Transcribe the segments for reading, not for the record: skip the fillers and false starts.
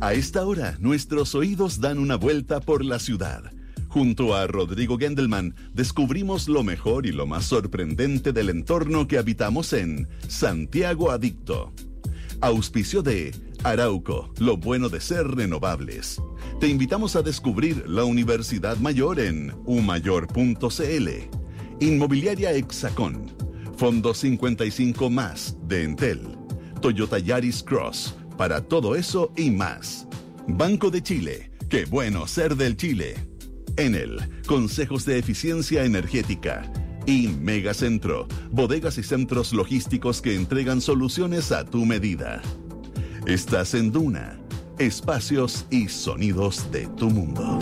A esta hora, nuestros oídos dan una vuelta por la ciudad. Junto a Rodrigo Gendelman, descubrimos lo mejor y lo más sorprendente del entorno que habitamos en Santiago Adicto. Auspicio de Arauco, lo bueno de ser renovables. Te invitamos a descubrir la Universidad Mayor en umayor.cl. Inmobiliaria Hexacón. Fondo 55 más de Entel. Toyota Yaris Cross. Para todo eso y más. Banco de Chile. Qué bueno ser del Chile. Enel. Consejos de eficiencia energética. Y Megacentro. Bodegas y centros logísticos que entregan soluciones a tu medida. Estás en Duna. Espacios y sonidos de tu mundo.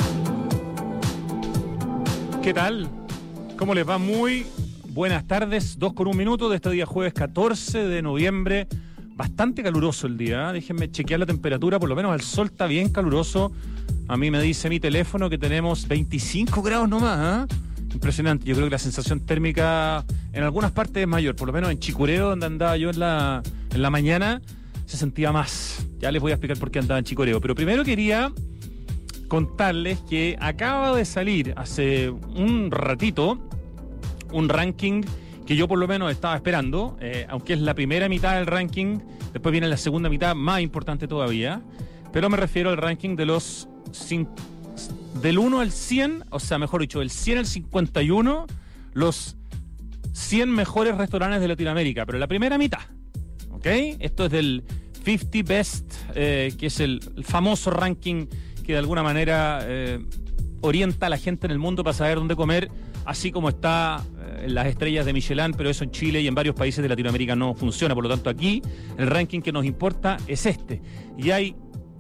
¿Qué tal? ¿Cómo les va? Muy buenas tardes. 2:01 de este día jueves 14 de noviembre. Bastante caluroso el día, ¿eh? Déjenme chequear la temperatura, por lo menos el sol está bien caluroso. A mí me dice mi teléfono que tenemos 25 grados nomás, ¿eh? Impresionante. Yo creo que la sensación térmica en algunas partes es mayor, por lo menos en Chicureo, donde andaba yo en la mañana, se sentía más. Ya les voy a explicar por qué andaba en Chicureo. Pero primero quería contarles que acaba de salir hace un ratito un ranking que yo por lo menos estaba esperando, aunque es la primera mitad del ranking, después viene la segunda mitad más importante todavía, pero me refiero al ranking de los del 1 al 100, o sea, mejor dicho, del 100 al 51, los 100 mejores restaurantes de Latinoamérica, pero la primera mitad, ¿ok? Esto es del 50 Best, que es el famoso ranking que de alguna manera orienta a la gente en el mundo para saber dónde comer, así como está las estrellas de Michelin, pero eso en Chile y en varios países de Latinoamérica no funciona. Por lo tanto, aquí el ranking que nos importa es este. Y hay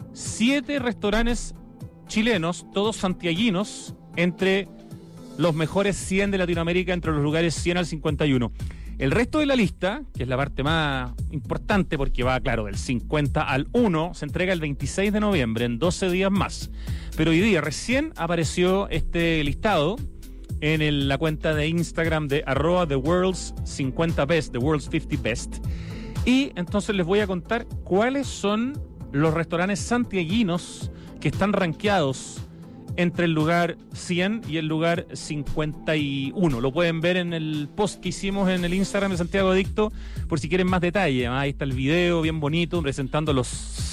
7 restaurantes chilenos, todos santiaguinos, entre los mejores 100 de Latinoamérica, entre los lugares 100 al 51. El resto de la lista, que es la parte más importante porque va, claro, del 50 al 1, se entrega el 26 de noviembre, en 12 días más. Pero hoy día recién apareció este listado en la cuenta de Instagram de @TheWorld's50Best, The World's 50 Best. Y entonces les voy a contar cuáles son los restaurantes santiaguinos que están rankeados entre el lugar 100 y el lugar 51. Lo pueden ver en el post que hicimos en el Instagram de Santiago Adicto, por si quieren más detalle. Ahí está el video bien bonito presentando los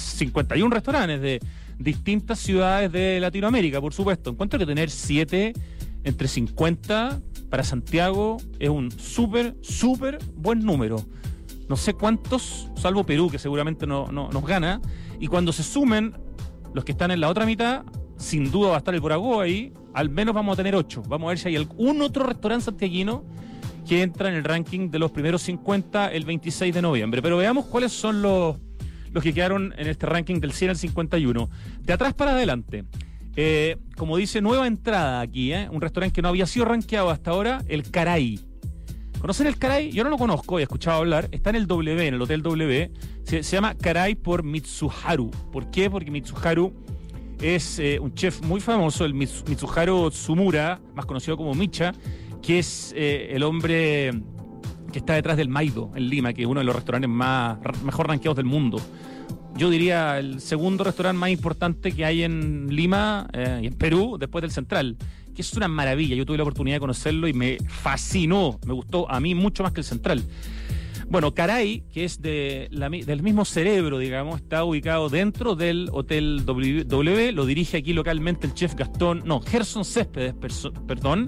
51 restaurantes de distintas ciudades de Latinoamérica, por supuesto. Encuentro que tener 7 entre 50 para Santiago es un súper buen número. No sé cuántos, salvo Perú, que seguramente no nos gana. Y cuando se sumen los que están en la otra mitad, sin duda va a estar el Boraguó ahí. Al menos vamos a tener 8. Vamos a ver si hay algún otro restaurante santiaguino que entra en el ranking de los primeros 50 el 26 de noviembre. Pero veamos cuáles son los que quedaron en este ranking del 100 al 51. De atrás para adelante. Como dice, nueva entrada aquí, un restaurante que no había sido rankeado hasta ahora, el Caray. ¿Conocen el Caray? Yo no lo conozco, he escuchado hablar. Está en el W, en el Hotel W. Se llama Caray por Mitsuharu. ¿Por qué? Porque Mitsuharu es un chef muy famoso, el Mitsuharu Tsumura, más conocido como Micha, que es el hombre que está detrás del Maido en Lima, que es uno de los restaurantes mejor rankeados del mundo. Yo diría el segundo restaurante más importante que hay en Lima y en Perú, después del Central, que es una maravilla. Yo tuve la oportunidad de conocerlo y me fascinó, me gustó a mí mucho más que el Central. Bueno, Caray, que es del mismo cerebro, digamos, está ubicado dentro del Hotel W, lo dirige aquí localmente el chef Gerson Céspedes, perdón.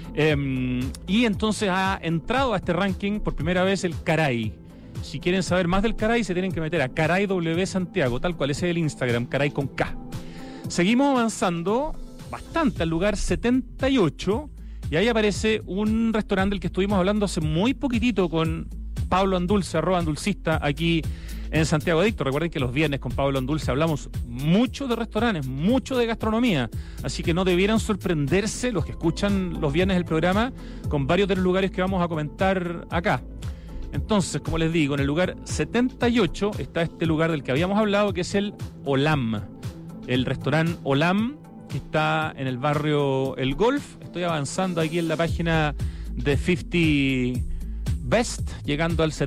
Y entonces ha entrado a este ranking por primera vez el Caray. Si quieren saber más del Caray, se tienen que meter a Caray W Santiago, tal cual, ese es el Instagram, Caray con K. Seguimos avanzando bastante al lugar 78, y ahí aparece un restaurante del que estuvimos hablando hace muy poquitito con Pablo Andulce, @Andulcista, aquí en Santiago Adicto. Recuerden que los viernes con Pablo Andulce hablamos mucho de restaurantes, mucho de gastronomía, así que no debieran sorprenderse los que escuchan los viernes el programa con varios de los lugares que vamos a comentar acá. Entonces, como les digo, en el lugar 78 está este lugar del que habíamos hablado, que es el Olam. El restaurante Olam, que está en el barrio El Golf. Estoy avanzando aquí en la página de 50 Best, llegando al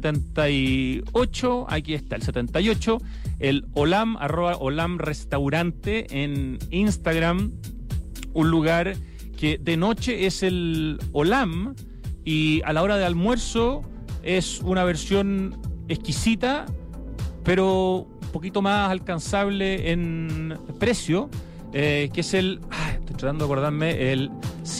78, aquí está el 78, el Olam, @Olam Restaurante en Instagram, un lugar que de noche es el Olam y a la hora de almuerzo es una versión exquisita, pero un poquito más alcanzable en precio, que es estoy tratando de acordarme, el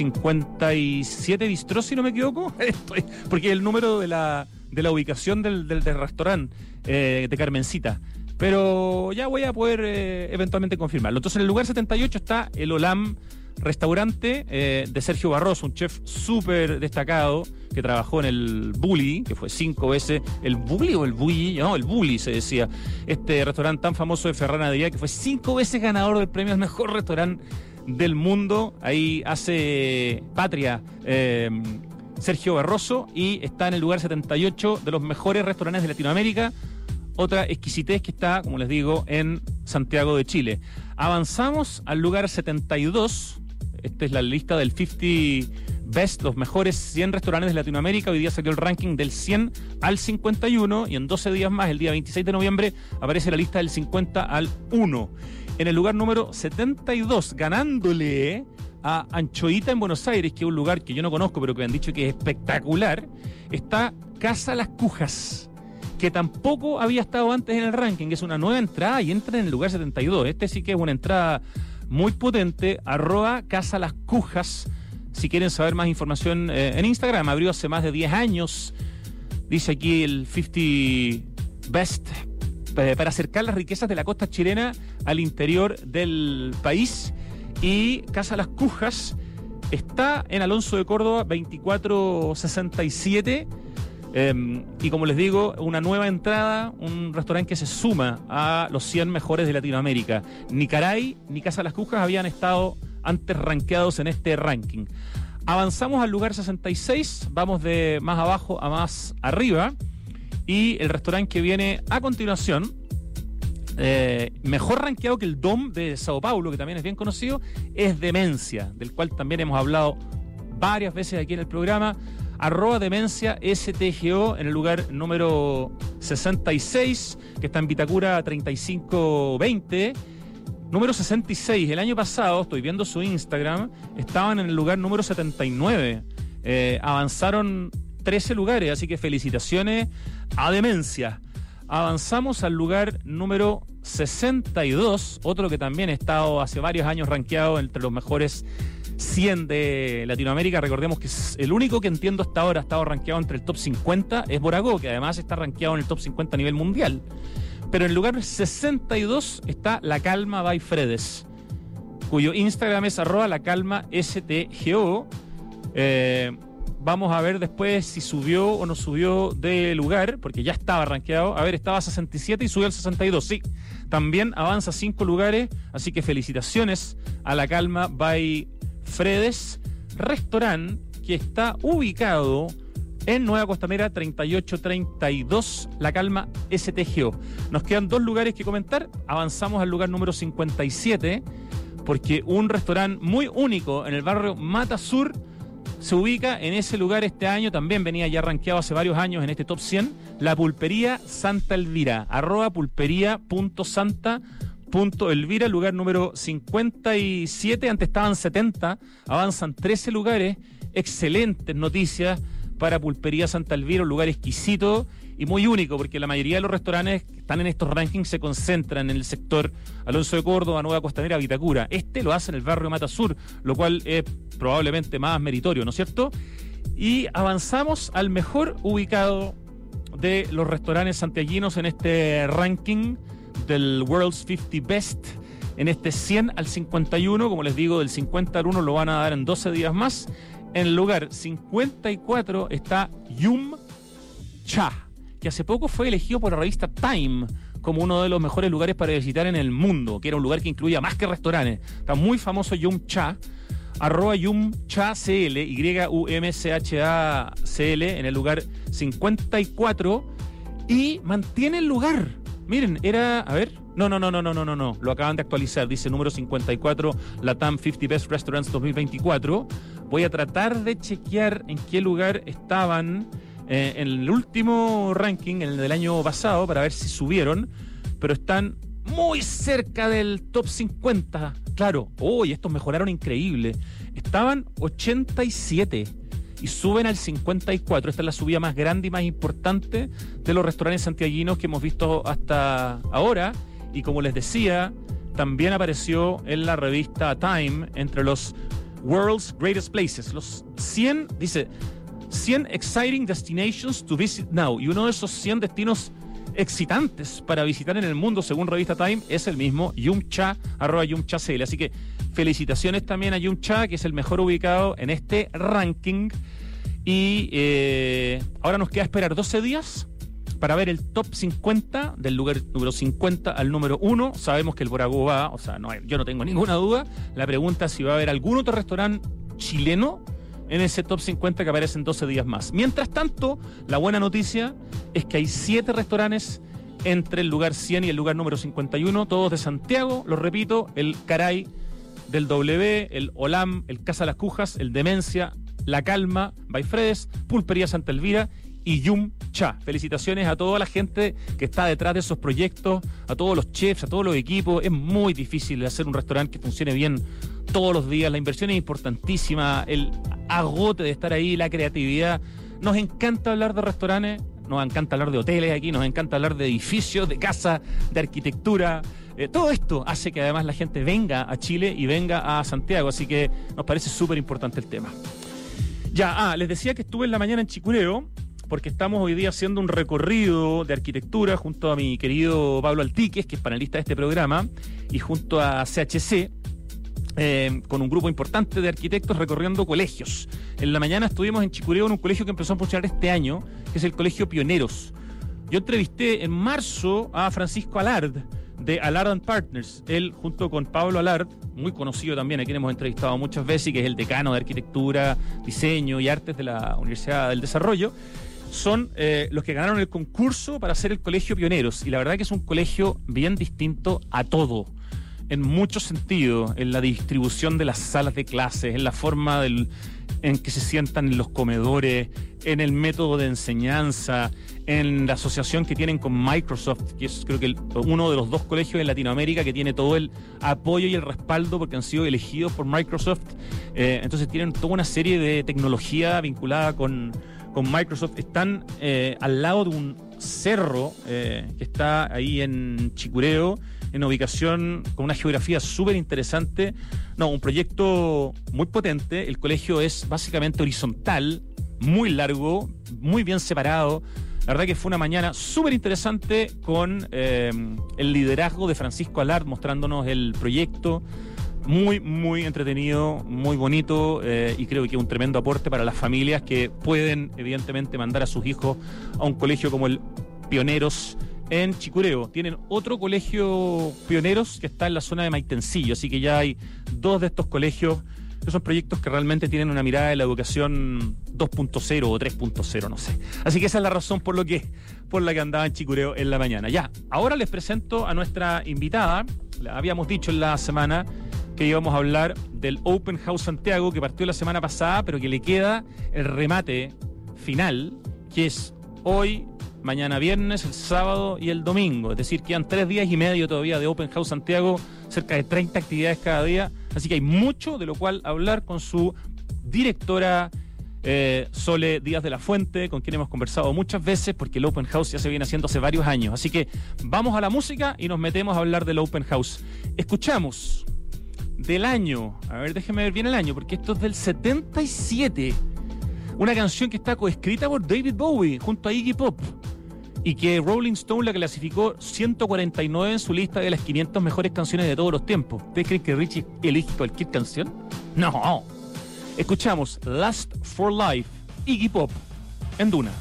57 Bistró, si no me equivoco, porque el número de la ubicación del restaurante de Carmencita. Pero ya voy a poder eventualmente confirmarlo. Entonces, en el lugar 78 está el Olam Restaurante de Sergio Barroso, un chef súper destacado que trabajó en el Bulli, que fue 5 veces el Bulli o el Bulli, no, el Bulli se decía, este restaurante tan famoso de Ferran Adrià, que fue 5 veces ganador del premio al mejor restaurante del mundo. Ahí hace patria Sergio Barroso y está en el lugar 78 de los mejores restaurantes de Latinoamérica. Otra exquisitez que está, como les digo, en Santiago de Chile. Avanzamos al lugar 72. Esta es la lista del 50 Best, los mejores 100 restaurantes de Latinoamérica. Hoy día salió el ranking del 100 al 51 y en 12 días más, el día 26 de noviembre, aparece la lista del 50 al 1. En el lugar número 72, ganándole a Anchoita en Buenos Aires, que es un lugar que yo no conozco, pero que me han dicho que es espectacular, está Casa Las Cujas, que tampoco había estado antes en el ranking. Es una nueva entrada y entra en el lugar 72. Este sí que es una entrada muy potente. @Casa Las Cujas, si quieren saber más información en Instagram. Abrió hace más de 10 años, dice aquí el 50 Best, para acercar las riquezas de la costa chilena al interior del país. Y Casa Las Cujas está en Alonso de Córdoba 2467. Y como les digo, una nueva entrada, un restaurante que se suma a los 100 mejores de Latinoamérica. Ni Caray ni Casa Las Cujas habían estado antes rankeados en este ranking. Avanzamos al lugar 66, vamos de más abajo a más arriba, y el restaurante que viene a continuación, mejor rankeado que el Dom de Sao Paulo, que también es bien conocido, es Demencia, del cual también hemos hablado varias veces aquí en el programa. @Demencia STGO en el lugar número 66, que está en Vitacura 3520. Número 66, el año pasado, estoy viendo su Instagram, estaban en el lugar número 79. Avanzaron 13 lugares, así que felicitaciones a Demencia. Avanzamos al lugar número 62, otro que también ha estado hace varios años rankeado entre los mejores 100 de Latinoamérica. Recordemos que es el único que entiendo hasta ahora ha estado rankeado entre el top 50, es Boragó, que además está rankeado en el top 50 a nivel mundial. Pero en el lugar 62 está La Calma by Fredes, cuyo Instagram es @lacalmaSTGO. Vamos a ver después si subió o no subió de lugar, porque ya estaba rankeado. A ver, estaba a 67 y subió al 62. Sí, también avanza 5 lugares, así que felicitaciones a La Calma by Fredes, restaurante que está ubicado en Nueva Costanera 3832, La Calma STGO. Nos quedan 2 lugares que comentar. Avanzamos al lugar número 57, porque un restaurante muy único en el barrio Mata Sur se ubica en ese lugar este año. También venía ya rankeado hace varios años en este top 100, la Pulpería Santa Elvira, @pulpería.santa.elvira, lugar número 57. Antes estaban 70, avanzan 13 lugares. Excelentes noticias para Pulpería Santa Elvira, un lugar exquisito y muy único, porque la mayoría de los restaurantes que están en estos rankings se concentran en el sector Alonso de Córdoba, Nueva Costanera, Vitacura. Este lo hace en el barrio Mata Sur, lo cual es probablemente más meritorio, ¿no es cierto? Y avanzamos al mejor ubicado de los restaurantes santiaguinos en este ranking del World's 50 Best, en este 100 al 51. Como les digo, del 50 al 1 lo van a dar en 12 días más. En el lugar 54 está Yum Cha, que hace poco fue elegido por la revista Time como uno de los mejores lugares para visitar en el mundo, que era un lugar que incluía más que restaurantes. Está muy famoso Yum Cha, @YumChaCL, YUMCHACL, en el lugar 54, y mantiene el lugar. Miren, era, a ver, no, lo acaban de actualizar, dice número 54, Latam 50 Best Restaurants 2024. Voy a tratar de chequear en qué lugar estaban en el último ranking, en el del año pasado, para ver si subieron, pero están muy cerca del top 50. Claro, estos mejoraron increíble. Estaban 87 y suben al 54. Esta es la subida más grande y más importante de los restaurantes santiaguinos que hemos visto hasta ahora. Y como les decía, también apareció en la revista Time entre los World's Greatest Places. Los 100, dice, 100 exciting destinations to visit now. Y uno de esos 100 destinos excitantes para visitar en el mundo, según revista Time, es el mismo Yum Cha, @YumChaCL. Así que felicitaciones también a Yum Cha, que es el mejor ubicado en este ranking. Y ahora nos queda esperar 12 días para ver el top 50, del lugar número 50 al número 1. Sabemos que el Boragó va, o sea, yo no tengo ninguna duda. La pregunta es si va a haber algún otro restaurante chileno en ese top 50 que aparece en 12 días más. Mientras tanto, la buena noticia es que hay 7 restaurantes entre el lugar 100 y el lugar número 51, todos de Santiago. Lo repito, el Caray del W, el Olam, el Casa Las Cujas, el Demencia, La Calma, by Fredes, Pulpería Santa Elvira y Yum Cha. Felicitaciones a toda la gente que está detrás de esos proyectos, a todos los chefs, a todos los equipos. Es muy difícil hacer un restaurante que funcione bien todos los días. La inversión es importantísima, el agote de estar ahí, la creatividad. Nos encanta hablar de restaurantes, nos encanta hablar de hoteles aquí, nos encanta hablar de edificios, de casas, de arquitectura. Todo esto hace que además la gente venga a Chile y venga a Santiago, así que nos parece súper importante el tema. Ya, les decía que estuve en la mañana en Chicureo, porque estamos hoy día haciendo un recorrido de arquitectura junto a mi querido Pablo Altiques, que es panelista de este programa, y junto a CHC, con un grupo importante de arquitectos recorriendo colegios. En la mañana estuvimos en Chicureo en un colegio que empezó a funcionar este año, que es el Colegio Pioneros. Yo entrevisté en marzo a Francisco Alard, de Alard & Partners. Él, junto con Pablo Alard, muy conocido también, a quien hemos entrevistado muchas veces, y que es el decano de Arquitectura, Diseño y Artes de la Universidad del Desarrollo, son los que ganaron el concurso para hacer el Colegio Pioneros. Y la verdad que es un colegio bien distinto a todo, en muchos sentidos, en la distribución de las salas de clases, en la forma en que se sientan en los comedores, en el método de enseñanza, en la asociación que tienen con Microsoft, que es creo que uno de los 2 colegios en Latinoamérica que tiene todo el apoyo y el respaldo porque han sido elegidos por Microsoft. Entonces tienen toda una serie de tecnología vinculada con Microsoft. Están al lado de un cerro que está ahí en Chicureo, en ubicación con una geografía súper interesante. Un proyecto muy potente. El colegio es básicamente horizontal, muy largo, muy bien separado. La verdad que fue una mañana súper interesante con el liderazgo de Francisco Alard mostrándonos el proyecto. Muy, muy entretenido, muy bonito, y creo que un tremendo aporte para las familias que pueden, evidentemente, mandar a sus hijos a un colegio como el Pioneros en Chicureo. Tienen otro colegio Pioneros que está en la zona de Maitencillo, así que ya hay 2 de estos colegios que son proyectos que realmente tienen una mirada de la educación 2.0 o 3.0, no sé. Así que esa es la razón por la que andaba en Chicureo en la mañana. Ya, ahora les presento a nuestra invitada. La habíamos dicho en la semana que íbamos a hablar del Open House Santiago, que partió la semana pasada, pero que le queda el remate final, que es hoy, mañana viernes, el sábado y el domingo. Es decir, quedan 3 días y medio todavía de Open House Santiago, cerca de 30 actividades cada día. Así que hay mucho de lo cual hablar con su directora, Sole Díaz de la Fuente, con quien hemos conversado muchas veces, porque el Open House ya se viene haciendo hace varios años. Así que vamos a la música y nos metemos a hablar del Open House. Escuchamos del año, a ver, déjeme ver bien el año, porque esto es del 77, una canción que está coescrita por David Bowie junto a Iggy Pop, y que Rolling Stone la clasificó 149 en su lista de las 500 mejores canciones de todos los tiempos. ¿Ustedes creen que Richie elige cualquier canción? No. Escuchamos Last for Life, Iggy Pop, en Duna.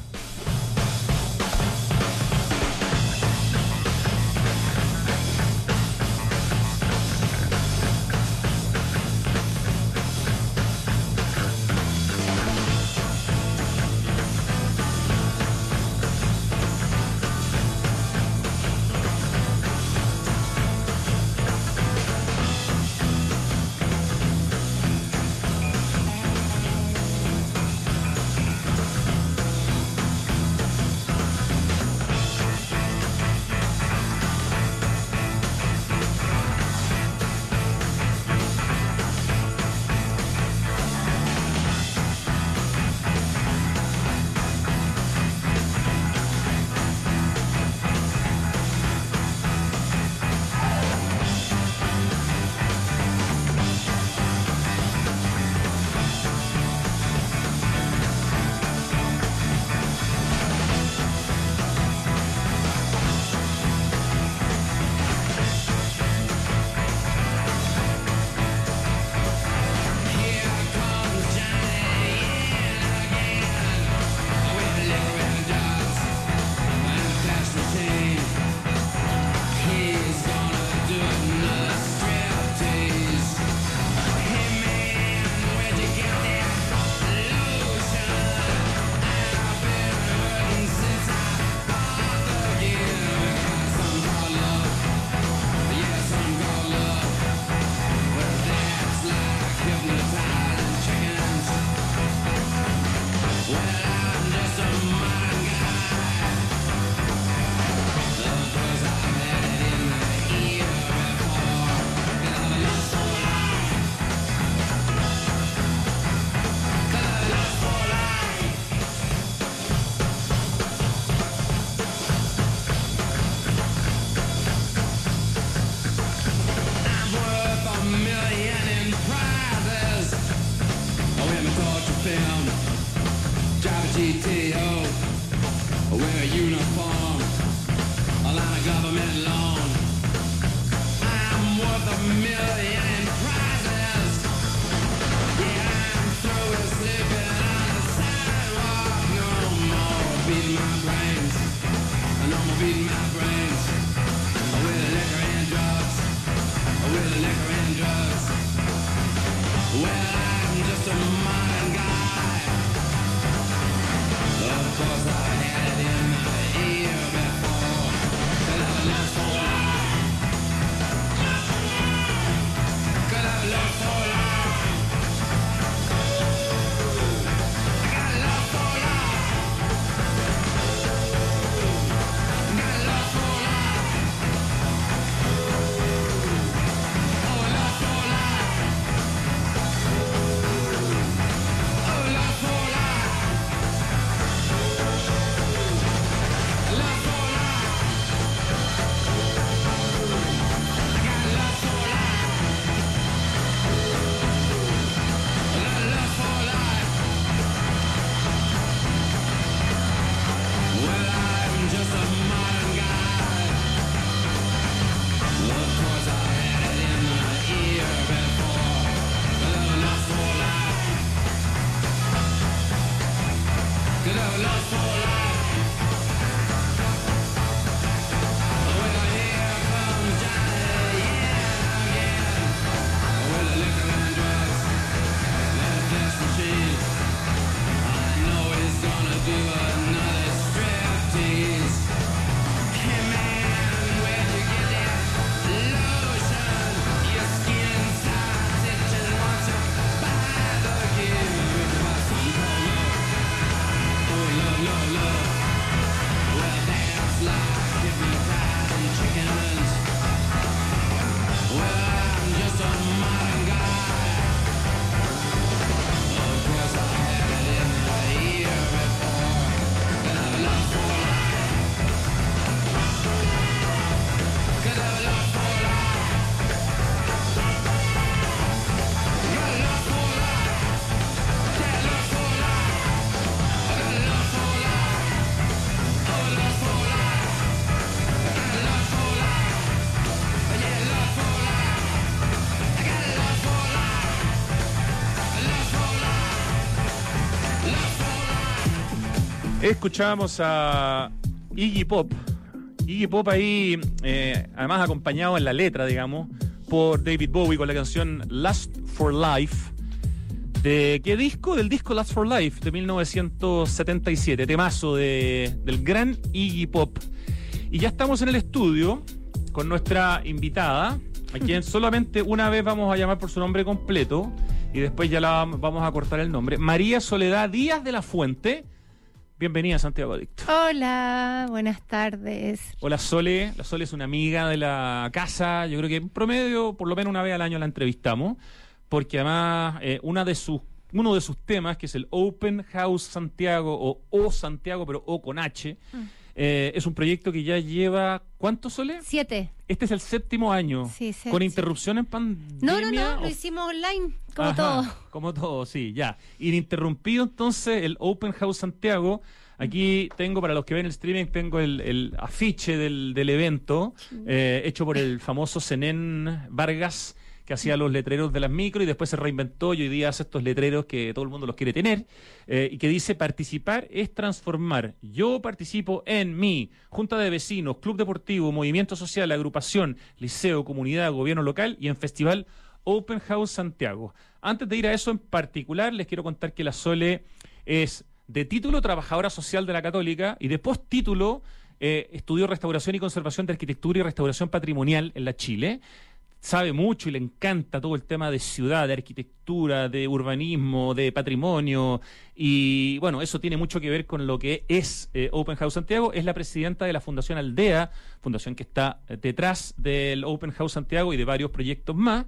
Escuchábamos a Iggy Pop. Iggy Pop ahí, además acompañado en la letra, digamos, por David Bowie con la canción Last for Life. ¿De qué disco? Del disco Last for Life de 1977, temazo del gran Iggy Pop. Y ya estamos en el estudio con nuestra invitada, a quien solamente una vez vamos a llamar por su nombre completo y después ya la vamos a cortar el nombre. María Soledad Díaz de la Fuente. Bienvenida a Santiago Adicto. Hola, buenas tardes. Hola Sole. La Sole es una amiga de la casa. Yo creo que en promedio, por lo menos una vez al año la entrevistamos, porque además uno de sus temas, que es el Open House Santiago, o Santiago, pero O con H, es un proyecto que ya lleva, ¿cuánto, Sole? 7. Este es el 7º año. Sí, ¿Con interrupción en pandemia? No, lo hicimos online, como todo. Como todo, sí, ya. Ininterrumpido, entonces, el Open House Santiago. Aquí tengo, para los que ven el streaming, tengo el afiche del evento, hecho por el famoso Zenén Vargas, que hacía los letreros de las micro y después se reinventó y hoy día hace estos letreros que todo el mundo los quiere tener, y que dice: participar es transformar. Yo participo en mi junta de vecinos, club deportivo, movimiento social, agrupación, liceo, comunidad, gobierno local y en festival Open House Santiago. Antes de ir a eso en particular, les quiero contar que la Sole es de título trabajadora social de la Católica y de postítulo estudió restauración y conservación de arquitectura y restauración patrimonial en la Chile. Sabe mucho y le encanta todo el tema de ciudad, de arquitectura, de urbanismo, de patrimonio, y bueno, eso tiene mucho que ver con lo que es Open House Santiago. Es la presidenta de la Fundación Aldea, fundación que está detrás del Open House Santiago y de varios proyectos más.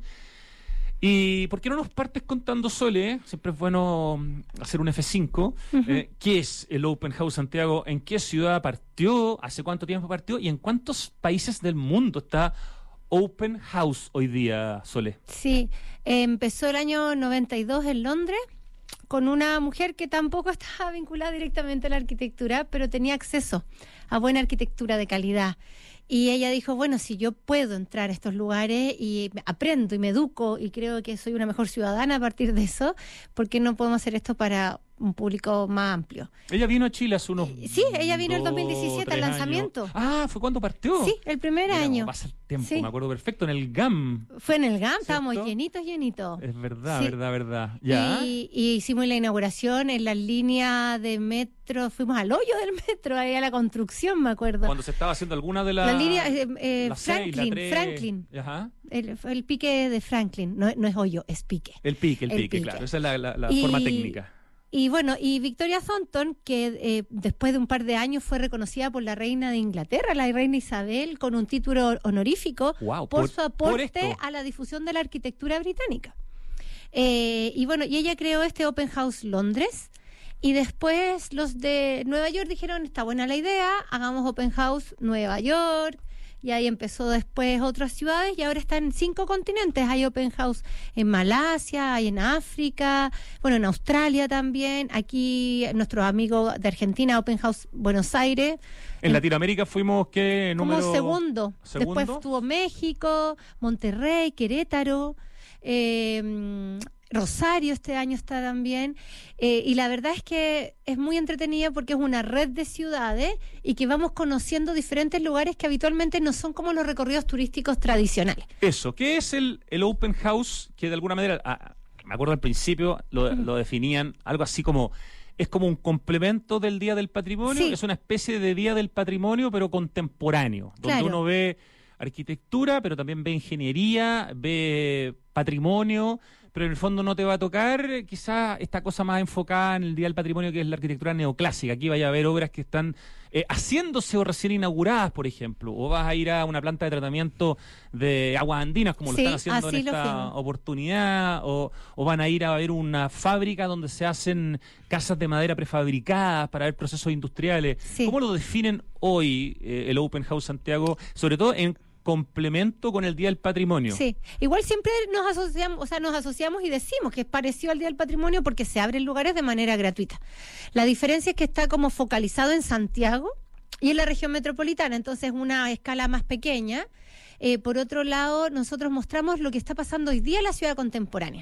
¿Y por qué no nos partes contando, Sole? Siempre es bueno hacer un F5. ¿Qué es el Open House Santiago? ¿En qué ciudad partió? ¿Hace cuánto tiempo partió? ¿Y en cuántos países del mundo está Open House hoy día, Sole? Sí, empezó el año 92 en Londres con una mujer que tampoco estaba vinculada directamente a la arquitectura, pero tenía acceso a buena arquitectura de calidad. Y ella dijo, bueno, si yo puedo entrar a estos lugares y aprendo y me educo y creo que soy una mejor ciudadana a partir de eso, ¿por qué no podemos hacer esto para un público más amplio? Ella vino a Chile hace unos... Sí, ella vino el 2017 al lanzamiento. Ah, ¿fue cuando partió? Sí, el primer año. Pasa el tiempo, sí. Me acuerdo perfecto, en el GAM. Fue en el GAM, ¿cierto? Estábamos llenitos. Es verdad, sí. verdad. ¿Ya? Y hicimos la inauguración en la línea de metro, fuimos al hoyo del metro, ahí a la construcción, me acuerdo. Cuando se estaba haciendo alguna de las... La línea la Franklin. Ajá. El pique de Franklin, no es hoyo, es pique. El pique, claro, esa es la forma técnica. Y bueno, y Victoria Thornton, que después de un par de años fue reconocida por la reina de Inglaterra, la reina Isabel, con un título honorífico por su aporte a la difusión de la arquitectura británica. Y bueno, y ella creó este Open House Londres, y después los de Nueva York dijeron, está buena la idea, hagamos Open House Nueva York. Y ahí empezó después otras ciudades y ahora está en 5 continentes. Hay Open House en Malasia, hay en África, bueno, en Australia también. Aquí nuestros amigos de Argentina, Open House Buenos Aires. En Latinoamérica fuimos, ¿qué número? Como segundo. Después estuvo México, Monterrey, Querétaro, Rosario este año está también, y la verdad es que es muy entretenida porque es una red de ciudades y que vamos conociendo diferentes lugares que habitualmente no son como los recorridos turísticos tradicionales. Eso, ¿qué es el Open House? Que de alguna manera, me acuerdo al principio, lo definían algo así como... Es como un complemento del Día del Patrimonio, sí. Es una especie de Día del Patrimonio, pero contemporáneo, donde uno ve arquitectura, pero también ve ingeniería, ve patrimonio, pero en el fondo no te va a tocar quizás esta cosa más enfocada en el Día del Patrimonio, que es la arquitectura neoclásica. Aquí vaya a haber obras que están haciéndose o recién inauguradas, por ejemplo, o vas a ir a una planta de tratamiento de aguas andinas, como lo están haciendo en esta oportunidad, o van a ir a ver una fábrica donde se hacen casas de madera prefabricadas para ver procesos industriales. Sí. ¿Cómo lo definen hoy el Open House Santiago, sobre todo en complemento con el Día del Patrimonio? Sí, igual siempre nos asociamos y decimos que es parecido al Día del Patrimonio porque se abren lugares de manera gratuita. La diferencia es que está como focalizado en Santiago y en la región metropolitana, entonces una escala más pequeña. Por otro lado, nosotros mostramos lo que está pasando hoy día en la ciudad contemporánea.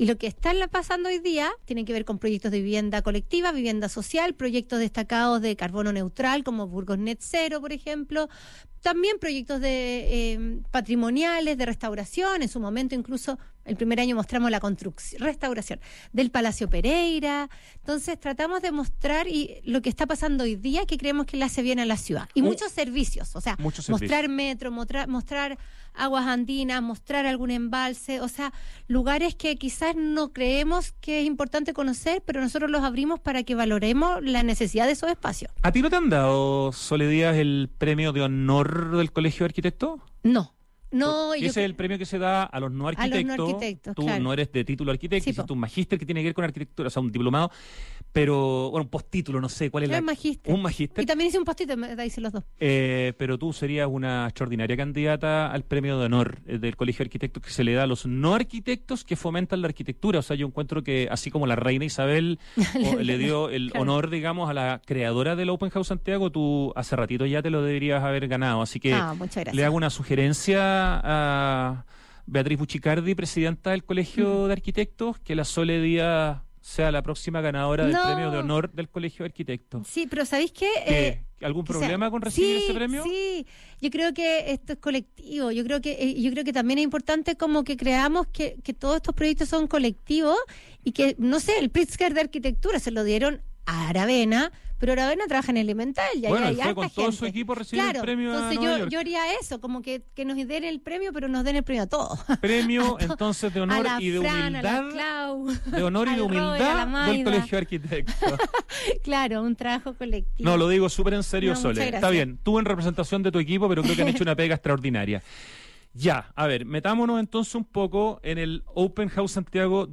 Y lo que está pasando hoy día tiene que ver con proyectos de vivienda colectiva, vivienda social, proyectos destacados de carbono neutral, como Burgos Net Zero, por ejemplo. También proyectos de patrimoniales, de restauración. En su momento, incluso, el primer año mostramos la restauración del Palacio Pereira. Entonces, tratamos de mostrar lo que está pasando hoy día, que creemos que le hace bien a la ciudad. Y muchos servicios, o sea, mostrar metro, mostrar aguas andinas, mostrar algún embalse, o sea, lugares que quizás no creemos que es importante conocer, pero nosotros los abrimos para que valoremos la necesidad de esos espacios. ¿A ti no te han dado, Sole Díaz, el premio de honor del Colegio de Arquitectos? No. Ese es el premio que se da a los no arquitectos. Tú claro. No eres de título arquitecto, hiciste un magíster que tiene que ver con arquitectura, o sea, un diplomado, pero, bueno, un postítulo, no sé cuál es un magíster. Y también hice un postítulo, hice los dos. Pero tú serías una extraordinaria candidata al premio de honor del Colegio de Arquitectos que se le da a los no arquitectos que fomentan la arquitectura. O sea, yo encuentro que, así como la reina Isabel le dio el honor, digamos, a la creadora del Open House Santiago, tú hace ratito ya te lo deberías haber ganado. Así que le hago una sugerencia a Beatriz Buchicardi, presidenta del Colegio de Arquitectos, que la Sole Díaz sea la próxima ganadora del premio de honor del Colegio de Arquitectos. Sí, pero ¿sabéis qué? ¿Algún problema con recibir ese premio? Sí, yo creo que esto es colectivo. Yo creo que también es importante como que creamos que todos estos proyectos son colectivos y que, no sé, el Pritzker de Arquitectura se lo dieron a Aravena, pero Aravena trabaja en Elemental. Bueno, él fue con todo su equipo a recibir el premio. Entonces yo haría eso, como que nos den el premio, pero nos den el premio a todos. Premio entonces de honor y de humildad. De honor y de humildad del Colegio de Arquitectos. Claro, un trabajo colectivo. No, lo digo súper en serio, Sole. Está bien, tú en representación de tu equipo, pero creo que han hecho una pega extraordinaria. Ya, a ver, metámonos entonces un poco en el Open House Santiago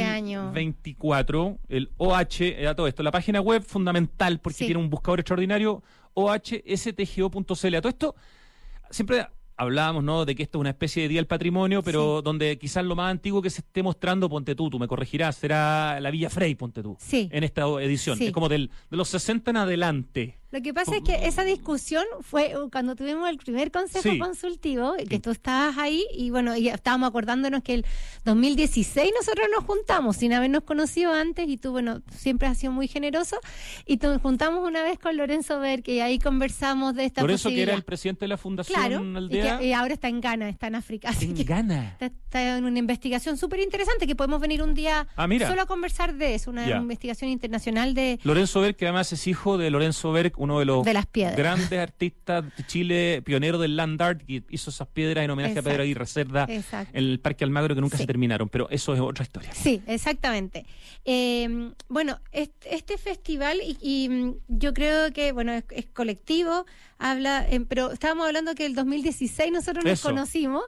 2024, el OH, a todo esto, la página web fundamental porque tiene un buscador extraordinario, ohstgo.cl. A todo esto, siempre hablábamos, ¿no?, de que esto es una especie de día del patrimonio, pero donde quizás lo más antiguo que se esté mostrando, ponte tú me corregirás, será la Villa Frey, ponte tú, en esta edición. Es como de los 60 en adelante. Lo que pasa es que esa discusión fue cuando tuvimos el primer consejo consultivo, que tú estabas ahí, y bueno, y estábamos acordándonos que el 2016 nosotros nos juntamos, sin habernos conocido antes, y tú, bueno, siempre has sido muy generoso, y nos juntamos una vez con Lorenzo Berque, y ahí conversamos de esta Lorenzo, posibilidad. que era el presidente de la Fundación Aldea. Y ahora está en Ghana, está en África. ¿En Ghana? Está en una investigación súper interesante, que podemos venir un día solo a conversar de eso, una investigación internacional de... Lorenzo Berque, que además es hijo de Lorenzo Berque, uno de los grandes artistas de Chile, pionero del land art, que hizo esas piedras en homenaje a Pedro Aguirre Cerda en el Parque Almagro, que nunca se terminaron, pero eso es otra historia. Sí, exactamente. Bueno, este festival, y yo creo que, bueno, es colectivo, pero estábamos hablando que el 2016 nosotros nos conocimos,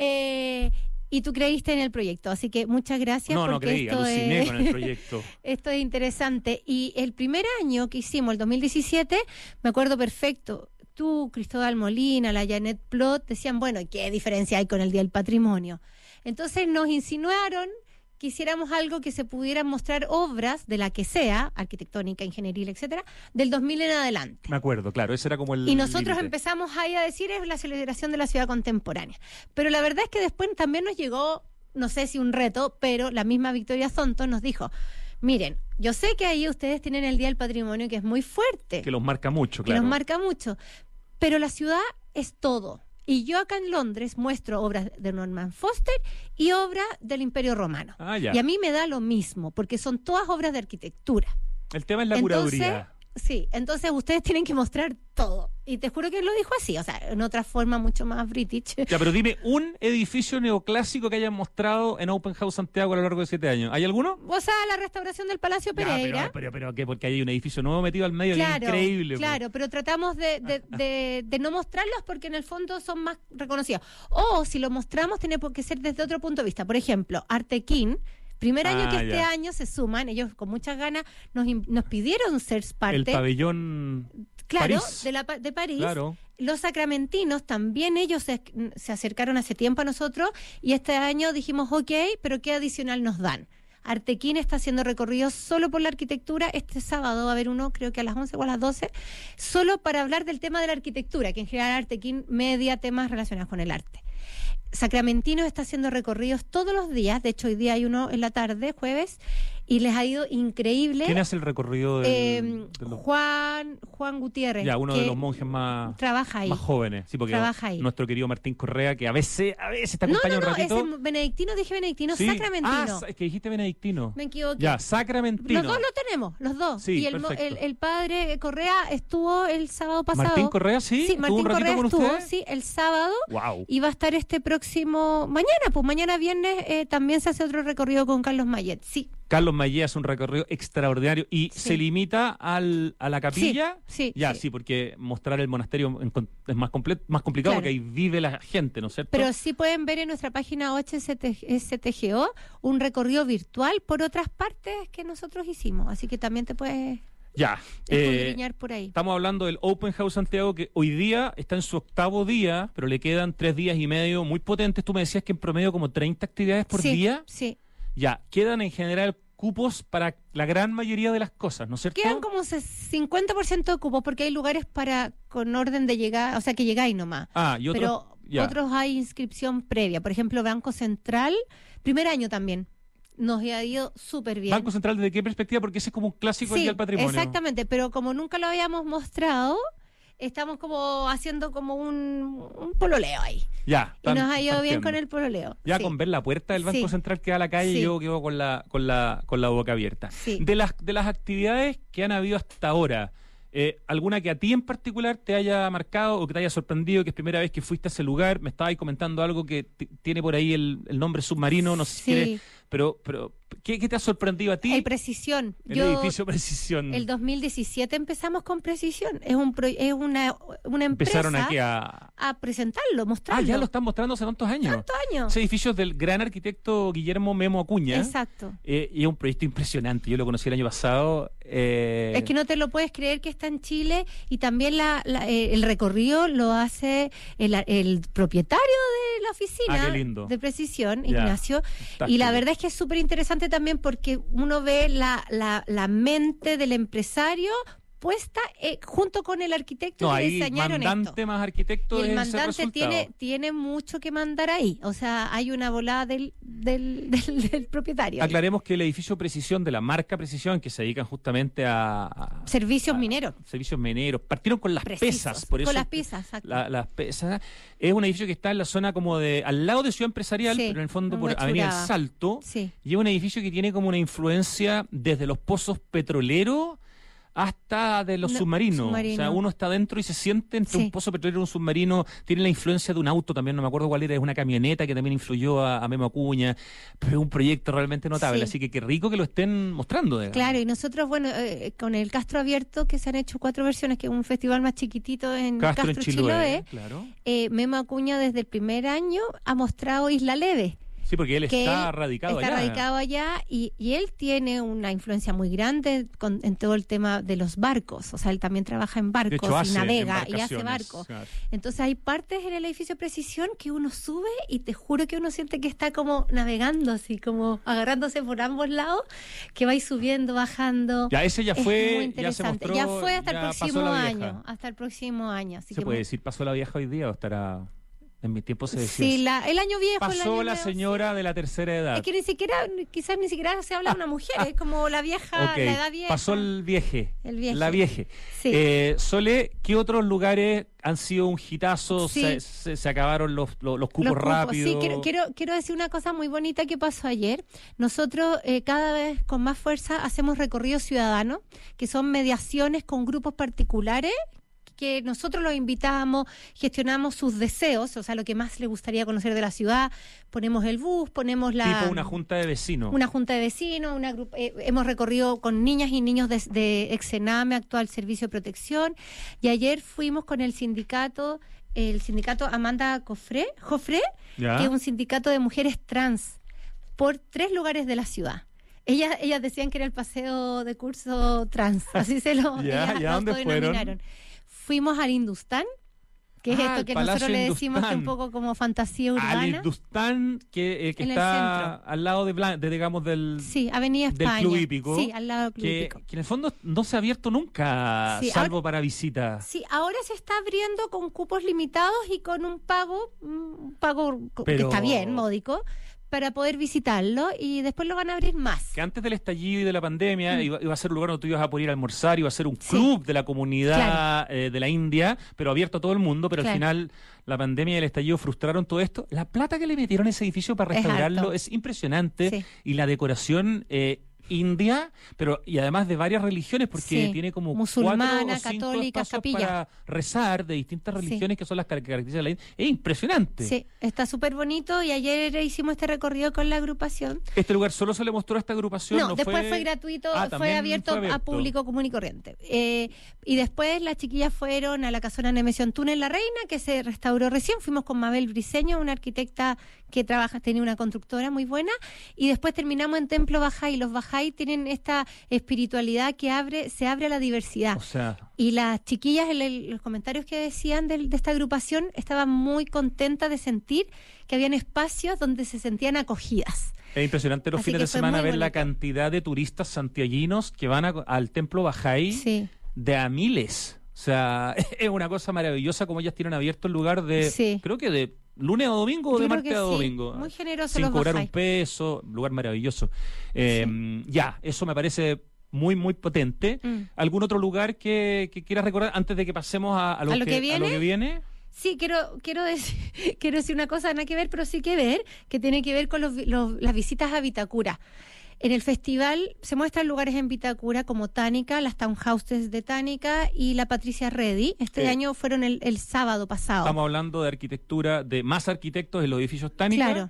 y tú creíste en el proyecto, así que muchas gracias. No creí, aluciné con el proyecto. Esto es interesante. Y el primer año que hicimos, el 2017, me acuerdo perfecto, tú, Cristóbal Molina, la Janet Plot, decían, bueno, ¿qué diferencia hay con el Día del Patrimonio? Entonces nos insinuaron que hiciéramos algo que se pudieran mostrar obras de la que sea, arquitectónica, ingenieril, etcétera, del 2000 en adelante. Me acuerdo, claro, ese era como el... Y nosotros empezamos ahí a decir, es la celebración de la ciudad contemporánea. Pero la verdad es que después también nos llegó, no sé si un reto, pero la misma Victoria Thornton nos dijo, miren, yo sé que ahí ustedes tienen el Día del Patrimonio, que es muy fuerte. Que los marca mucho, claro. Que los marca mucho, pero la ciudad es todo. Y yo acá en Londres muestro obras de Norman Foster y obras del Imperio Romano. Y a mí me da lo mismo, porque son todas obras de arquitectura. El tema es la curaduría. Sí, entonces ustedes tienen que mostrar todo. Y te juro que él lo dijo así, o sea, en otra forma mucho más british. Ya, pero dime un edificio neoclásico que hayan mostrado en Open House Santiago a lo largo de 7 años. ¿Hay alguno? O sea, la restauración del Palacio Pereira. Pero ¿qué? Porque hay un edificio nuevo metido al medio, claro, que es increíble. Claro, pero tratamos de no mostrarlos porque en el fondo son más reconocidos. O si lo mostramos tiene que ser desde otro punto de vista. Por ejemplo, Artequín, primer año que este año se suman, ellos con muchas ganas nos pidieron ser parte. El pabellón París. de París. Claro. Los sacramentinos también, ellos se acercaron hace tiempo a nosotros y este año dijimos, ok, pero ¿qué adicional nos dan? Artequín está haciendo recorridos solo por la arquitectura. Este sábado va a haber uno, creo que a las 11 o a las 12, solo para hablar del tema de la arquitectura, que en general Artequín media temas relacionados con el arte. Sacramentinos está haciendo recorridos todos los días. De hecho, hoy día hay uno en la tarde, jueves, y les ha ido increíble. ¿Quién hace el recorrido? Juan Gutiérrez. Ya, uno de los monjes más jóvenes. Sí, porque nuestro querido Martín Correa, que a veces te acompaña un ratito. No, es benedictino, dije benedictino, ¿sí? Sacramentino. Es que dijiste benedictino. Me equivoqué. Ya, Sacramentino. Los dos lo tenemos, los dos. Sí, y el padre Correa estuvo el sábado pasado. ¿Martín Correa, sí? Sí, Martín Correa estuvo, sí, el sábado. Wow. Y va a estar este próximo mañana viernes también se hace otro recorrido con Carlos Mayet. Sí. Carlos Mayet hace un recorrido extraordinario y se limita a la capilla. Sí. Porque mostrar el monasterio es más complicado, porque ahí vive la gente, ¿no es cierto? Pero sí pueden ver en nuestra página STGO un recorrido virtual por otras partes que nosotros hicimos, así que también te puedes escudriñar por ahí. Estamos hablando del Open House Santiago, que hoy día está en su 8º día, pero le quedan 3 días y medio muy potentes. Tú me decías que en promedio como 30 actividades por día. Sí. Ya, quedan en general cupos para la gran mayoría de las cosas, ¿no es cierto? Quedan como 50% de cupos, porque hay lugares con orden de llegar, o sea, que llegáis nomás. Pero otros hay inscripción previa. Por ejemplo, Banco Central, primer año también. Nos ha ido súper bien. ¿Banco Central desde qué perspectiva? Porque ese es como un clásico del patrimonio. Exactamente, pero como nunca lo habíamos mostrado, estamos como haciendo como un pololeo ahí. Y nos ha ido bien con el pololeo. Con ver la puerta del Banco Central que da a la calle, yo quedo con la boca abierta. Sí. De las actividades que han habido hasta ahora, ¿alguna que a ti en particular te haya marcado o que te haya sorprendido, que es primera vez que fuiste a ese lugar? Me estabas comentando algo que tiene por ahí el nombre Submarino, no sé si quieres, pero ¿qué te ha sorprendido a ti? El Precisión. El edificio Precisión. El 2017 empezamos con Precisión. Es una empresa. Empezaron aquí a presentarlo, mostrarlo. Ya lo están mostrando hace tantos años. Ese edificio es del gran arquitecto Guillermo Memo Acuña. Exacto. Y es un proyecto impresionante. Yo lo conocí el año pasado. Es que no te lo puedes creer que está en Chile, y también el recorrido lo hace el propietario de la oficina de Precisión, Ignacio. Y la verdad es que es súper interesante también, porque uno ve la mente del empresario puesta junto con el arquitecto que diseñaron mandante más arquitecto. Y el mandante tiene mucho que mandar ahí. O sea, hay una volada del propietario. Aclaremos que el edificio Precisión, de la marca Precisión, que se dedican justamente a servicios mineros. Servicios mineros. Partieron con las pesas, por eso. Con las pesas, exacto. Las pesas. Es un edificio que está en la zona como al lado de Ciudad Empresarial, pero en el fondo por Avenida El Salto. Sí. Y es un edificio que tiene como una influencia desde los pozos petroleros hasta de los submarinos. O sea, uno está dentro y se siente entre un pozo petrolero y un submarino. Tiene la influencia de un auto también, no me acuerdo cuál era, es una camioneta que también influyó a Memo Acuña, pero es un proyecto realmente notable, así que qué rico que lo estén mostrando. Digamos. Claro, y nosotros, con el Castro Abierto, que se han hecho 4 versiones, que es un festival más chiquitito en Castro Chiloé, claro. Memo Acuña desde el primer año ha mostrado Isla Leve. Sí, porque él está radicado allá. Y él tiene una influencia muy grande en todo el tema de los barcos. O sea, él también trabaja en barcos, de hecho, y navega y hace barcos. Claro. Entonces hay partes en el edificio Precisión que uno sube y te juro que uno siente que está como navegando, así como agarrándose por ambos lados, que va subiendo, bajando. Ya ese ya fue, muy interesante. Ya se mostró, ya fue hasta el próximo año. Hasta el próximo año. Así ¿Se puede decir pasó la vieja hoy día o estará...? En mi tiempo se decía. Sí, el año viejo. Pasó la señora de la tercera edad. Es que quizás ni siquiera se habla de una mujer, es como la vieja, la edad vieja. Pasó el vieje. La vieje. Sí. Sole, ¿qué otros lugares han sido un hitazo? Sí. Se acabaron los cupos rápido. Sí, quiero decir una cosa muy bonita que pasó ayer. Nosotros cada vez con más fuerza hacemos recorridos ciudadanos, que son mediaciones con grupos particulares, que nosotros los invitamos, gestionamos sus deseos, o sea, lo que más les gustaría conocer de la ciudad, ponemos el bus, ponemos tipo una junta de vecinos. Una junta de vecinos, hemos recorrido con niñas y niños de Exename, actual Servicio de Protección, y ayer fuimos con el sindicato Amanda Jofré, que es un sindicato de mujeres trans, por 3 lugares de la ciudad. Ellas decían que era el paseo de curso trans, así se lo ¿Ya dónde fueron? Fuimos al Hindustán, que es esto que nosotros le decimos que es un poco como fantasía urbana. Al Hindustán, que está al lado digamos, del... Sí, Avenida España. Del Club Hípico. Sí, al lado del Club Hípico. Que en el fondo no se ha abierto nunca, salvo ahora, para visitas. Sí, ahora se está abriendo con cupos limitados y con un pago que está bien, módico, para poder visitarlo, y después lo van a abrir más. Que antes del estallido y de la pandemia iba a ser un lugar donde tú ibas a poder ir a almorzar, iba a ser un club de la comunidad de la India, pero abierto a todo el mundo, pero al final la pandemia y el estallido frustraron todo esto. La plata que le metieron a ese edificio para restaurarlo es impresionante, y la decoración india, y además de varias religiones, porque tiene como musulmana, 4 o 5 católica, capilla para rezar de distintas religiones que son las que caracterizan la India. Es impresionante. Sí, está súper bonito, y ayer hicimos este recorrido con la agrupación. ¿Este lugar solo se le mostró a esta agrupación? No, después fue gratuito, fue abierto a público común y corriente. Y después las chiquillas fueron a la casona Nemesio Antunes La Reina, que se restauró recién. Fuimos con Mabel Briceño, una arquitecta que tenía una constructora muy buena, y después terminamos en Templo Bahá'í. Los Bahá'í tienen esta espiritualidad que se abre a la diversidad. O sea, y las chiquillas, los comentarios que decían de esta agrupación, estaban muy contentas de sentir que habían espacios donde se sentían acogidas. Es impresionante los fines de semana ver la cantidad de turistas santiaguinos que van al Templo Bahá'í de a miles. O sea, es una cosa maravillosa como ellas tienen abierto el lugar creo que de lunes a domingo o de martes a domingo. Muy generoso sin los cobrar Bahá'í. un peso, lugar maravilloso. Eso me parece muy, muy potente. ¿Algún otro lugar que quieras recordar antes de que pasemos a lo que viene? Sí, quiero decir una cosa, nada que ver, pero sí que ver, que tiene que ver con las visitas a Vitacura. En el festival se muestran lugares en Vitacura como Tánica, las townhouses de Tánica y la Patricia Reddy. Este año fueron el sábado pasado. Estamos hablando de arquitectura, de más arquitectos en los edificios Tánica,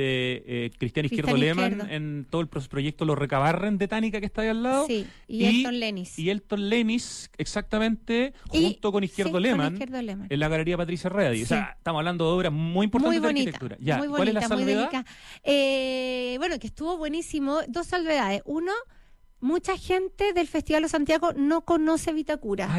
de Cristian Izquierdo Lehmann en todo el proyecto Los Recabarren de Tánica que está ahí al lado. Sí, y Elton Lenis. Y Elton Lenis, exactamente, junto con Izquierdo Lehmann, en la Galería Patricia Reddy. O sea, estamos hablando de obras muy importantes de arquitectura. Ya, muy bonita, ¿cuál es la salvedad? Bueno, que estuvo buenísimo. 2 salvedades. Uno, mucha gente del Festival de Santiago no conoce Vitacura.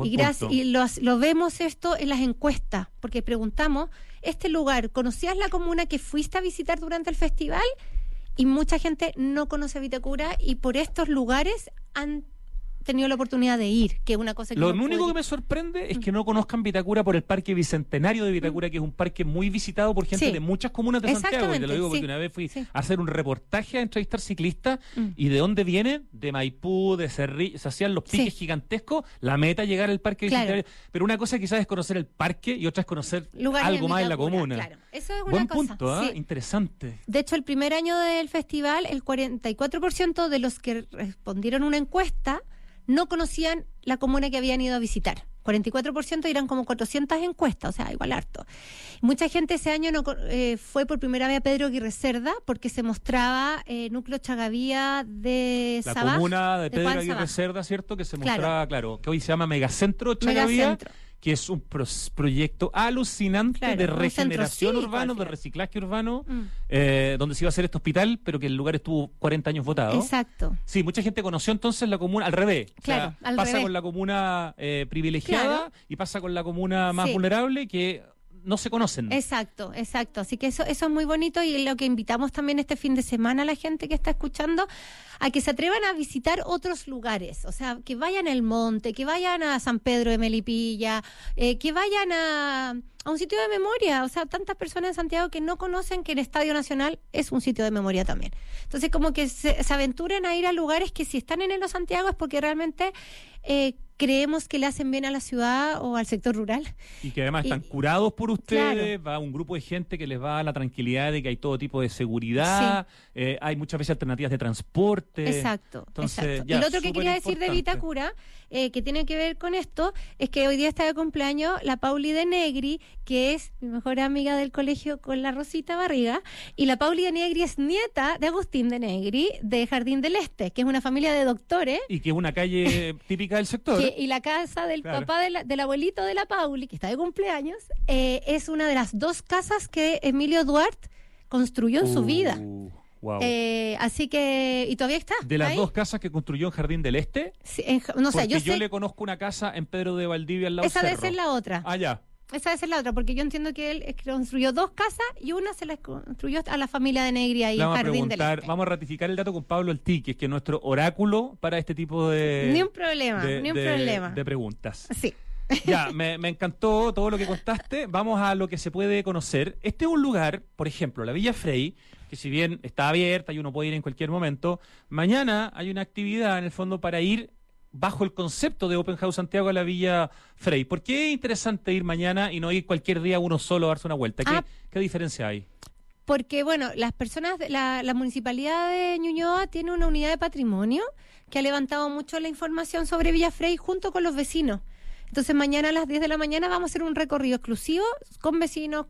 Y lo vemos esto en las encuestas, porque preguntamos, este lugar, ¿conocías la comuna que fuiste a visitar durante el festival? Y mucha gente no conoce Vitacura, y por estos lugares han tenido la oportunidad de ir, que es una cosa que lo único que me sorprende es que no conozcan Vitacura por el Parque Bicentenario de Vitacura, que es un parque muy visitado por gente de muchas comunas de Santiago. Y te lo digo porque una vez fui a hacer un reportaje, a entrevistar ciclistas, y ¿de dónde vienen? De Maipú, de Cerrillo, se hacían los piques gigantescos, la meta llegar al Parque Bicentenario. Pero una cosa quizás es conocer el parque y otra es conocer algo más en la comuna. Claro. Eso es una buen cosa. Punto, interesante. De hecho, el primer año del festival, el 44% de los que respondieron una encuesta no conocían la comuna que habían ido a visitar. 44% eran como 400 encuestas, o sea, igual harto. Mucha gente ese año fue por primera vez a Pedro Aguirre Cerda, porque se mostraba Núcleo Chagavía de Sabaj. La comuna de Pedro Aguirre Cerda, ¿cierto? Que se mostraba, que hoy se llama Megacentro Chagavía. Que es un proyecto alucinante de regeneración urbana, de reciclaje urbano, donde se iba a hacer este hospital, pero que el lugar estuvo 40 años votado. Exacto. Sí, mucha gente conoció entonces la comuna al revés. Claro, o sea, pasa con la comuna privilegiada y pasa con la comuna más vulnerable, que no se conocen. Exacto. Así que eso es muy bonito, y lo que invitamos también este fin de semana a la gente que está escuchando, a que se atrevan a visitar otros lugares. O sea, que vayan al monte, que vayan a San Pedro de Melipilla, que vayan a un sitio de memoria. O sea, tantas personas en Santiago que no conocen que el Estadio Nacional es un sitio de memoria también. Entonces, como que se aventuren a ir a lugares que, si están en el Santiago, es porque realmente creemos que le hacen bien a la ciudad o al sector rural. Y que además están curados por ustedes, va un grupo de gente que les va a la tranquilidad de que hay todo tipo de seguridad, hay muchas veces alternativas de transporte. Exacto. Entonces, y lo otro que quería decir de Vitacura, que tiene que ver con esto, es que hoy día está de cumpleaños la Pauli de Negri, que es mi mejor amiga del colegio con la Rosita Barriga, y la Pauli de Negri es nieta de Agustín de Negri, de Jardín del Este, que es una familia de doctores. Y que es una calle típica del sector. Y la casa del papá del abuelito de la Pauli, que está de cumpleaños, es una de las 2 casas que Emilio Duarte construyó en su vida. Wow. Así que, y todavía está. De las 2 casas que construyó en Jardín del Este. Sí, no sé, yo le conozco una casa en Pedro de Valdivia al lado del cerro. Esa debe ser la otra. Ah, ya. Esa debe ser la otra, porque yo entiendo que él construyó 2 casas y una se la construyó a la familia de Negri ahí en Jardín del Este. Vamos a ratificar el dato con Pablo Altiqui, que es nuestro oráculo para este tipo de... Ni un problema. De preguntas. Sí. Ya, me encantó todo lo que contaste. Vamos a lo que se puede conocer. Este es un lugar, por ejemplo, la Villa Frey, que si bien está abierta y uno puede ir en cualquier momento, mañana hay una actividad en el fondo para ir bajo el concepto de Open House Santiago a la Villa Frey. ¿Por qué es interesante ir mañana y no ir cualquier día uno solo a darse una vuelta? ¿Qué diferencia hay? Porque, bueno, las personas, la municipalidad de Ñuñoa tiene una unidad de patrimonio que ha levantado mucho la información sobre Villa Frey junto con los vecinos. Entonces, mañana a las 10 de la mañana vamos a hacer un recorrido exclusivo con vecinos,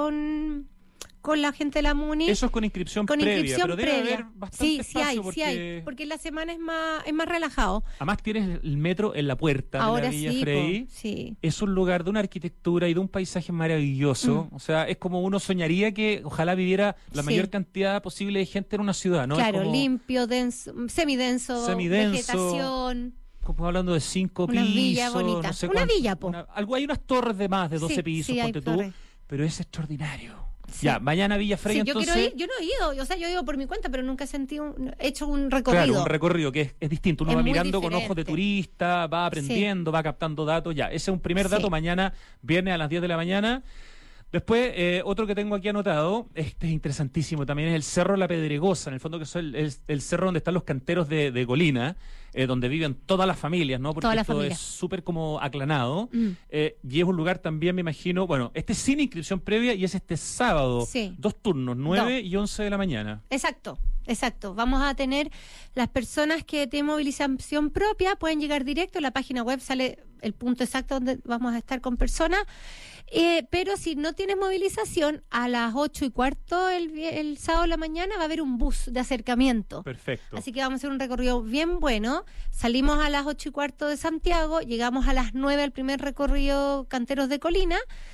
con la gente de la MUNI. Eso es con inscripción previa, pero debe haber bastante espacio sí hay, porque la semana es más relajado. Además tienes el metro en la puerta de la Villa Frey. Sí. Es un lugar de una arquitectura y de un paisaje maravilloso. O sea, es como uno soñaría que ojalá viviera la mayor cantidad posible de gente en una ciudad, ¿no? Claro, es como limpio, denso, semidenso, vegetación. Como hablando de 5 pisos. Una villa bonita. No sé una villa, hay unas torres de más de 12 pisos, ponte tú. Pero es extraordinario. Sí. Ya, mañana Villa Frey, entonces... Yo no he ido, o sea, yo he ido por mi cuenta, pero nunca he hecho un recorrido. Claro, un recorrido que es distinto. Uno va mirando con ojos de turista, va aprendiendo, va captando datos. Ya, ese es un primer dato. Mañana, viernes a las 10 de la mañana. Después, otro que tengo aquí anotado, este es interesantísimo también, es el Cerro La Pedregosa, en el fondo que es el cerro donde están los canteros de Colina, donde viven todas las familias, ¿no? Porque esto es súper como aclanado, y es un lugar también, me imagino, bueno, este es sin inscripción previa y es este sábado, 2 turnos, 9 y 11 de la mañana. Exacto. Vamos a tener las personas que tienen movilización propia, pueden llegar directo, en la página web sale el punto exacto donde vamos a estar con personas, pero si no tienes movilización, a las 8:15 el sábado de la mañana va a haber un bus de acercamiento. Perfecto. Así que vamos a hacer un recorrido bien bueno. Salimos a las 8:15 de Santiago, llegamos a las 9 al primer recorrido Canteros de Colina,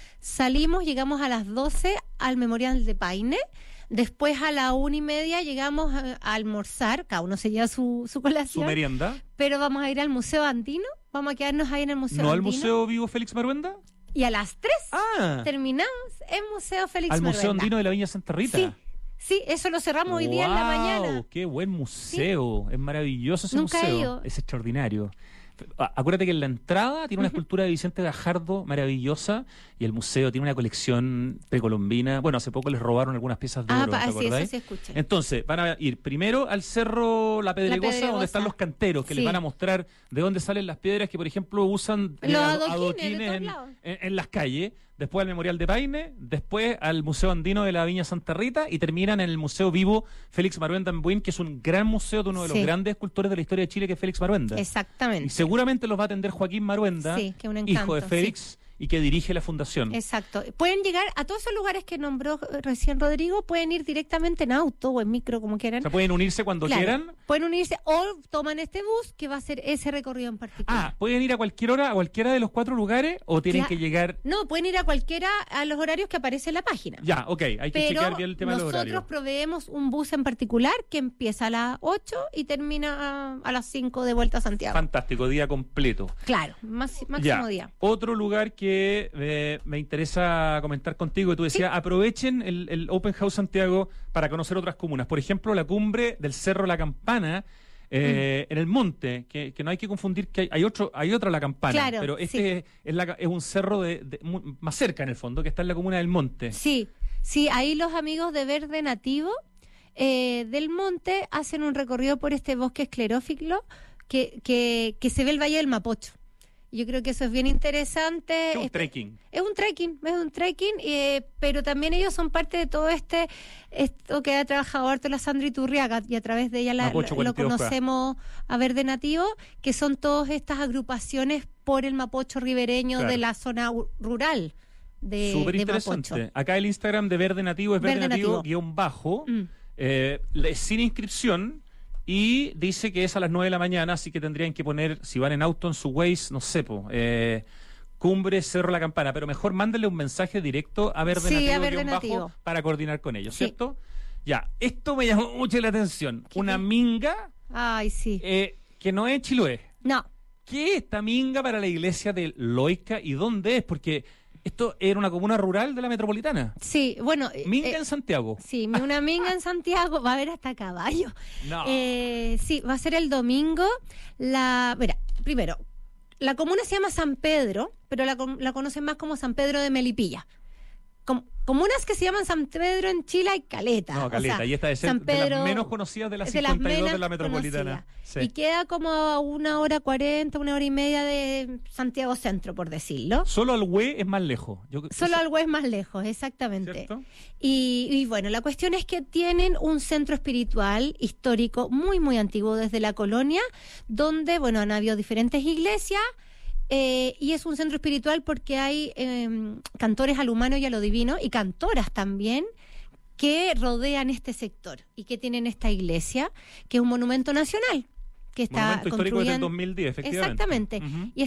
llegamos a las 12 al Memorial de Paine. Después a la 1:30 llegamos a almorzar, cada uno se lleva su colación. Su merienda. Pero vamos a ir al Museo Andino, vamos a quedarnos ahí en el Museo Andino. ¿No al Museo Vivo Félix Maruenda? Y a las 3 terminamos en Museo Félix Maruenda. ¿Al Museo Andino de la Viña Santa Rita? Sí, eso lo cerramos hoy día en la mañana. ¡Qué buen museo! Es maravilloso ese museo. Nunca he ido. Es extraordinario. Acuérdate que en la entrada tiene una escultura de Vicente Gajardo maravillosa y el museo tiene una colección precolombina. Bueno, hace poco les robaron algunas piezas de oro, ¿te acordás? Eso sí escuché. Entonces, van a ir primero al Cerro La Pedregosa, donde están los canteros, que les van a mostrar de dónde salen las piedras que, por ejemplo, usan los adoquines en las calles. Después al Memorial de Paine, después al Museo Andino de la Viña Santa Rita y terminan en el Museo Vivo Félix Maruenda en Buin, que es un gran museo de uno de los grandes escultores de la historia de Chile, que es Félix Maruenda. Exactamente. Y seguramente los va a atender Joaquín Maruenda, que un encanto, hijo de Félix, y que dirige la fundación. Exacto. Pueden llegar a todos esos lugares que nombró recién Rodrigo, pueden ir directamente en auto o en micro, como quieran. O sea, pueden unirse cuando quieran. Pueden unirse o toman este bus que va a hacer ese recorrido en particular. ¿Pueden ir a cualquier hora, a cualquiera de los 4 lugares o tienen que llegar? No, pueden ir a cualquiera a los horarios que aparece en la página. Ya, ok, hay que chequear bien el tema de los horarios. Nosotros proveemos un bus en particular que empieza a las 8 y termina a las 5 de vuelta a Santiago. Fantástico, día completo. Claro, máximo día. Otro lugar que me interesa comentar contigo, que tú decías, aprovechen el Open House Santiago para conocer otras comunas. Por ejemplo, la cumbre del Cerro La Campana, en el monte, que no hay que confundir, que hay otra La Campana, pero este es un cerro más cerca en el fondo, que está en la comuna del Monte. Sí, ahí los amigos de Verde Nativo del Monte hacen un recorrido por este bosque esclerófilo que se ve el Valle del Mapocho. Yo creo que eso es bien interesante. Es un trekking. Es un trekking, pero también ellos son parte de todo esto que ha trabajado harto la Sandra Iturriaga, y a través de ella lo conocemos a Verde Nativo, que son todas estas agrupaciones por el Mapocho ribereño de la zona rural de Mapocho. Súper interesante. Acá el Instagram de Verde Nativo es Verde Nativo _ sin inscripción. Y dice que es a las 9 de la mañana, así que tendrían que poner, si van en auto, en su Waze, no sé, Cumbre Cerro La Campana, pero mejor mándenle un mensaje directo a Verde Nativo para coordinar con ellos, ¿cierto? Ya, esto me llamó mucho la atención. Una minga que no es Chiloé. No. ¿Qué es esta minga para la iglesia de Loica y dónde es? Porque Esto era una comuna rural de la metropolitana. Sí, bueno. Minga en Santiago. Sí, una minga en Santiago. Va a haber hasta caballo. No. Sí, va a ser el domingo. Mira, primero, la comuna se llama San Pedro, pero la conocen más como San Pedro de Melipilla. Comunas que se llaman San Pedro en Chile hay caleta. No, caleta. Y esta es de las menos conocidas de las 52 de la metropolitana. Sí. Y queda como a 1h40, 1h30 de Santiago Centro, por decirlo. Solo Alhué es más lejos. Alhué es más lejos, exactamente. ¿Cierto? Y bueno, la cuestión es que tienen un centro espiritual histórico muy, muy antiguo desde la colonia, donde, bueno, han habido diferentes iglesias. Y es un centro espiritual porque hay cantores al humano y a lo divino y cantoras también que rodean este sector y que tienen esta iglesia que es un monumento nacional que está monumento histórico desde el 2010, efectivamente. Exactamente. Y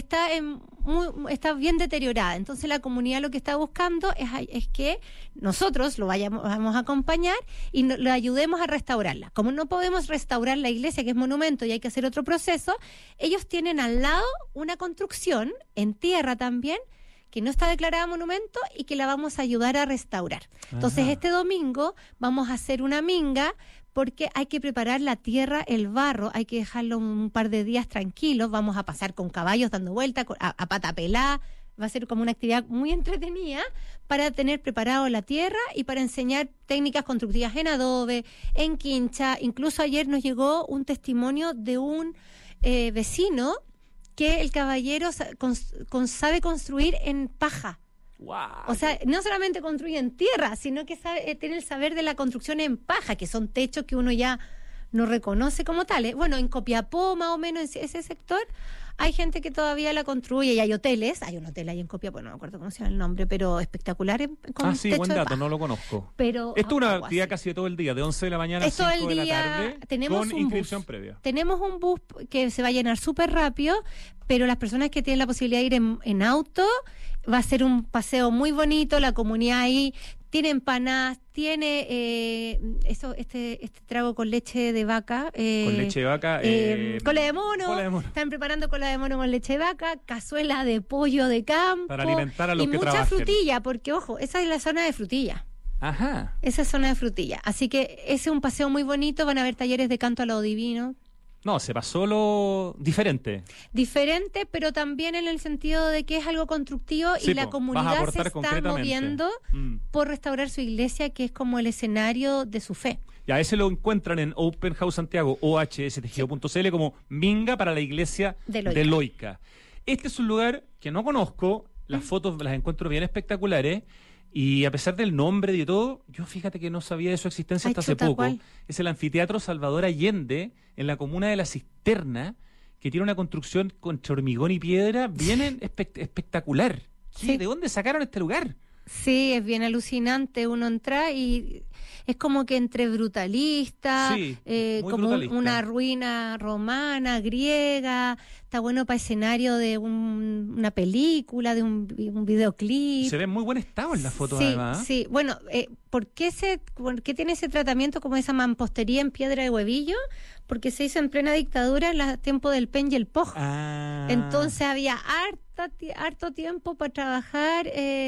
está bien deteriorada. Entonces la comunidad lo que está buscando es que nosotros vamos a acompañar y lo ayudemos a restaurarla. Como no podemos restaurar la iglesia, que es monumento, y hay que hacer otro proceso, ellos tienen al lado una construcción en tierra también, que no está declarada monumento y que la vamos a ayudar a restaurar. Entonces este domingo vamos a hacer una minga porque hay que preparar la tierra, el barro, hay que dejarlo un par de días tranquilos, vamos a pasar con caballos dando vueltas, a pata pelá, va a ser como una actividad muy entretenida para tener preparado la tierra y para enseñar técnicas constructivas en adobe, en quincha. Incluso ayer nos llegó un testimonio de un vecino que el caballero sabe construir en paja. Wow. O sea, no solamente construye en tierra, sino que tiene el saber de la construcción en paja, que son techos que uno ya no reconoce como tales. Bueno, en Copiapó, más o menos, en ese sector, hay gente que todavía la construye y hay hoteles. Hay un hotel ahí en Copiapó, no me acuerdo cómo se llama el nombre, pero espectacular. Sí, buen dato, no lo conozco. Pero esto es una actividad casi de todo el día, de 11 de la mañana a 5 de la tarde, con inscripción previa. Tenemos un bus que se va a llenar súper rápido, pero las personas que tienen la posibilidad de ir en auto, va a ser un paseo muy bonito, la comunidad ahí tiene empanadas, tiene este trago con leche de vaca. Con leche de vaca. Cola de mono. Están preparando cola de mono con leche de vaca, cazuela de pollo de campo. Para alimentar a los que trabajan. Y mucha frutilla, porque ojo, esa es la zona de frutilla. Ajá. Esa es zona de frutilla. Así que ese es un paseo muy bonito, van a haber talleres de canto a lo divino. No, se pasó lo diferente. Diferente, pero también en el sentido de que es algo constructivo y la comunidad se está moviendo por restaurar su iglesia, que es como el escenario de su fe. Ya, ese lo encuentran en Open House Santiago, ohstgo.cl, como Minga para la iglesia de Loica. Este es un lugar que no conozco, las fotos las encuentro bien espectaculares. Y a pesar del nombre y de todo, yo fíjate que no sabía de su existencia hasta hace poco. ¿Cuál? Es el Anfiteatro Salvador Allende, en la comuna de La Cisterna, que tiene una construcción con hormigón y piedra bien espectacular. Sí. ¿De dónde sacaron este lugar? Sí, es bien alucinante. Uno entra y es como que entre brutalista, como brutalista. Una ruina romana, griega. Está bueno para escenario de una película, de un videoclip. Se ve en muy buen estado en la foto, además. Sí, bueno, ¿por qué tiene ese tratamiento como esa mampostería en piedra de huevillo? Porque se hizo en plena dictadura en el tiempo del PEN y el POJ. Entonces había harto tiempo para trabajar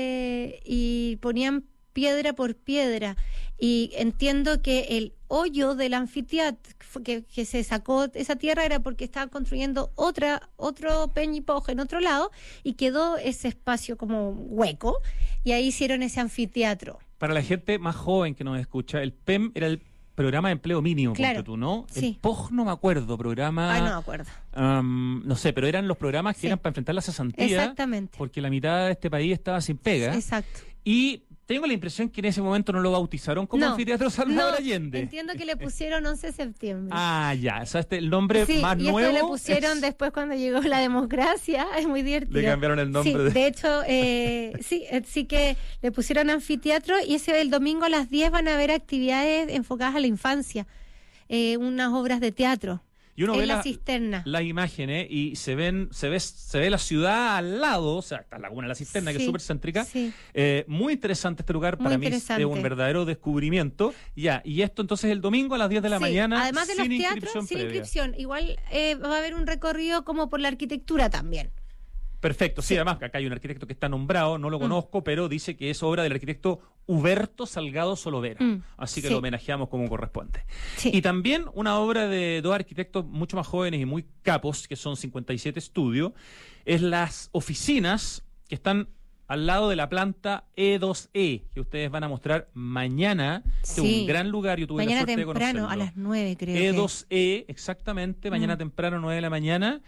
y ponían piedra por piedra. Y entiendo que el hoyo del anfiteatro que se sacó esa tierra era porque estaban construyendo otro PEN y POJ en otro lado y quedó ese espacio como hueco y ahí hicieron ese anfiteatro. Para la gente más joven que nos escucha, el PEM era el programa de empleo mínimo, claro, tú, ¿no? Sí. El POJ no me acuerdo, programa... no me acuerdo. No sé, pero eran los programas que eran para enfrentar la cesantía. Exactamente. Porque la mitad de este país estaba sin pega. Exacto. Y tengo la impresión que en ese momento no lo bautizaron como Anfiteatro Salvador Allende. Entiendo que le pusieron 11 de septiembre. Ya, o sea, el nombre más nuevo. Sí, y le pusieron después cuando llegó la democracia, es muy divertido. Le cambiaron el nombre. Sí, de hecho, sí que le pusieron anfiteatro y el domingo a las 10 van a haber actividades enfocadas a la infancia, unas obras de teatro. Y uno en ve la cisterna. Las imágenes y se ve la ciudad al lado, o sea, está la Laguna de la Cisterna, que es súper céntrica. Sí. Muy interesante este lugar, para mí es un verdadero descubrimiento. Y esto entonces el domingo a las 10 de la mañana. Además de los teatros, sin inscripción. Igual va a haber un recorrido como por la arquitectura también. Perfecto, sí, además acá hay un arquitecto que está nombrado, no lo conozco, pero dice que es obra del arquitecto Huberto Salgado Solovera, así que lo homenajeamos como corresponde. Sí. Y también una obra de dos arquitectos mucho más jóvenes y muy capos, que son 57 Estudio, es las oficinas que están al lado de la planta E2E, que ustedes van a mostrar mañana. Sí. Es un gran lugar, yo tuve mañana la suerte de conocerlo. Mañana temprano, a las 9 creo. E2E, exactamente, mañana temprano, 9 de la mañana.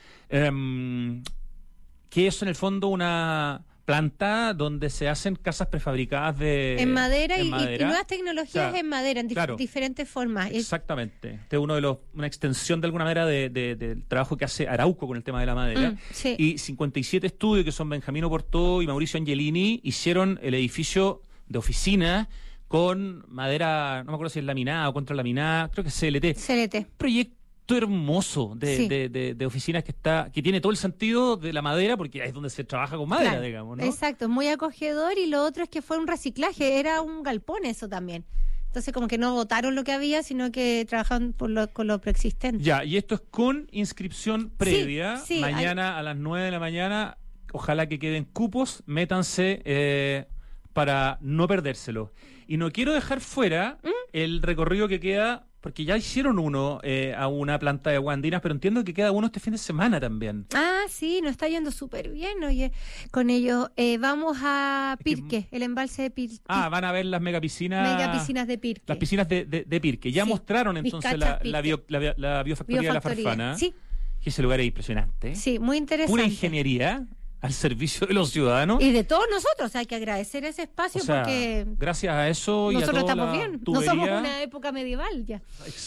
Que es en el fondo una planta donde se hacen casas prefabricadas en madera, y nuevas tecnologías, o sea, en madera, en diferentes formas. Exactamente. Este es una extensión de alguna manera del trabajo que hace Arauco con el tema de la madera. Sí. Y 57 Estudios, que son Benjamino Portó y Mauricio Angelini, hicieron el edificio de oficina con madera, no me acuerdo si es laminada o contralaminada, creo que es CLT. CLT. Proyecto hermoso de oficinas que tiene todo el sentido de la madera, porque es donde se trabaja con madera, digamos, ¿no? Exacto, es muy acogedor, y lo otro es que fue un reciclaje, era un galpón eso también. Entonces como que no botaron lo que había, sino que trabajaban con lo preexistente. Ya, y esto es con inscripción previa, mañana a las 9 de la mañana, ojalá que queden cupos, métanse para no perdérselo. Y no quiero dejar fuera el recorrido que queda, porque ya hicieron uno a una planta de Guandinas, pero entiendo que queda uno este fin de semana también. Ah, sí, nos está yendo súper bien, oye, con ellos. Vamos a Pirque, el embalse de Pirque. Ah, van a ver las megapiscinas de Pirque. Las piscinas de Pirque. Ya mostraron entonces la biofactoría de la Farfana. Sí. Que ese lugar es impresionante. Sí, muy interesante. Pura ingeniería al servicio de los ciudadanos. Y de todos nosotros, hay que agradecer ese espacio, porque gracias a eso y nosotros a toda estamos bien, tubería. No somos una época medieval ya.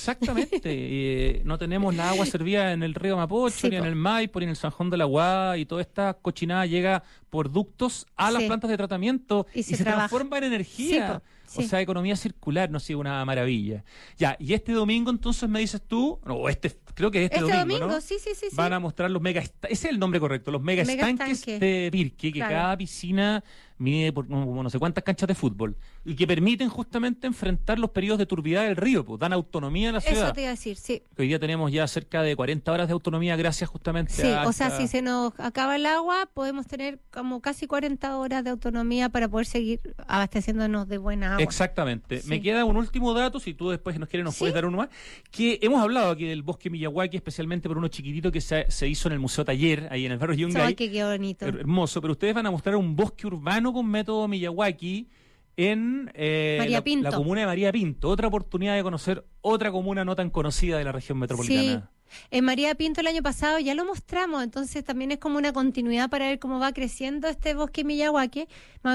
Exactamente. No tenemos la agua servida en el río Mapocho, ni en el Maipo, ni en el Sanjón de la Guada, y toda esta cochinada llega por ductos a las plantas de tratamiento y se transforma en energía. O sea, economía circular, no sé, una maravilla. Ya, y este domingo entonces me dices tú, creo que este domingo, ¿no? Sí. Van a mostrar los ese es el nombre correcto, los mega estanques de Pirque, que cada piscina mide por no sé cuántas canchas de fútbol, y que permiten justamente enfrentar los periodos de turbidez del río, pues dan autonomía a la ciudad. Eso te iba a decir, sí. Hoy día tenemos ya cerca de 40 horas de autonomía gracias justamente a... Sí, o sea, si se nos acaba el agua, podemos tener como casi 40 horas de autonomía para poder seguir abasteciéndonos de buena agua. Exactamente. Sí. Me queda un último dato, si tú después nos puedes dar uno más, que hemos hablado aquí del bosque Miyawaki, especialmente por uno chiquitito que se hizo en el Museo Taller, ahí en el barrio Yungay. ¡Qué bonito! Hermoso, pero ustedes van a mostrar un bosque urbano con método Miyawaki en la comuna de María Pinto. Otra oportunidad de conocer otra comuna no tan conocida de la región metropolitana. Sí. En María Pinto el año pasado ya lo mostramos, entonces también es como una continuidad para ver cómo va creciendo este bosque Miyawaki,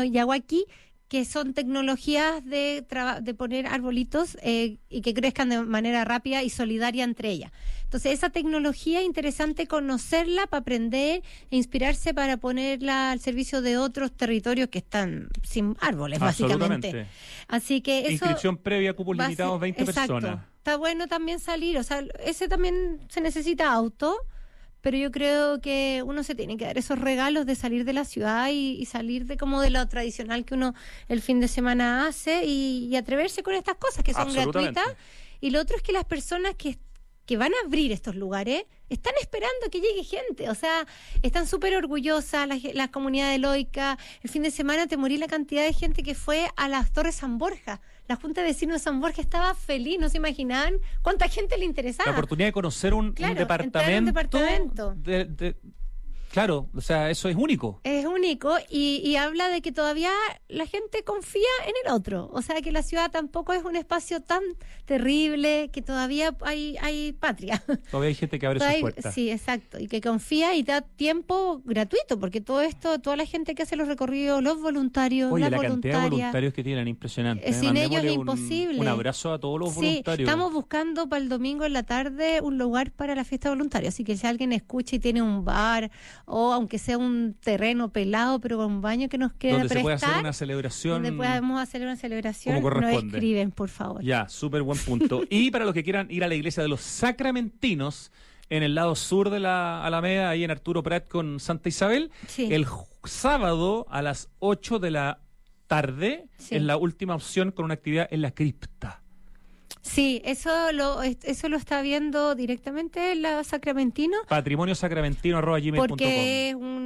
que son tecnologías de poner arbolitos y que crezcan de manera rápida y solidaria entre ellas. Entonces, esa tecnología es interesante conocerla para aprender e inspirarse para ponerla al servicio de otros territorios que están sin árboles, básicamente. Así que eso... Inscripción previa, cupos limitados, 20 personas. Está bueno también salir, o sea, ese también se necesita auto, pero yo creo que uno se tiene que dar esos regalos de salir de la ciudad y salir de como de lo tradicional que uno el fin de semana hace y atreverse con estas cosas que son gratuitas. Y lo otro es que las personas que van a abrir estos lugares están esperando que llegue gente, o sea, están súper orgullosas las comunidades loicas. El fin de semana te morí la cantidad de gente que fue a las Torres San Borja. La Junta de Vecinos de San Borja estaba feliz, no se imaginaban cuánta gente le interesaba. La oportunidad de conocer un departamento. Claro, o sea, eso es único. Es único y habla de que todavía la gente confía en el otro. O sea, que la ciudad tampoco es un espacio tan terrible, que todavía hay patria. Todavía hay gente que abre sus puertas. Sí, exacto. Y que confía y da tiempo gratuito, porque todo esto, toda la gente que hace los recorridos, los voluntarios, la cantidad de voluntarios que tienen, impresionante. Sin ellos es imposible. Un abrazo a todos los voluntarios. Estamos buscando para el domingo en la tarde un lugar para la fiesta voluntaria. Así que si alguien escucha y tiene un bar, o aunque sea un terreno pelado, pero con un baño que nos queda donde prestar, se puede hacer una celebración. Donde podamos hacer una celebración, como corresponde. Nos escriben, por favor. Ya, súper buen punto. Y para los que quieran ir a la iglesia de los Sacramentinos, en el lado sur de la Alameda, ahí en Arturo Prat con Santa Isabel, el sábado a las 8 de la tarde es la última opción con una actividad en la cripta. Sí, eso lo está viendo directamente la Sacramentino. patrimoniosacramentino@gmail.com. Porque es un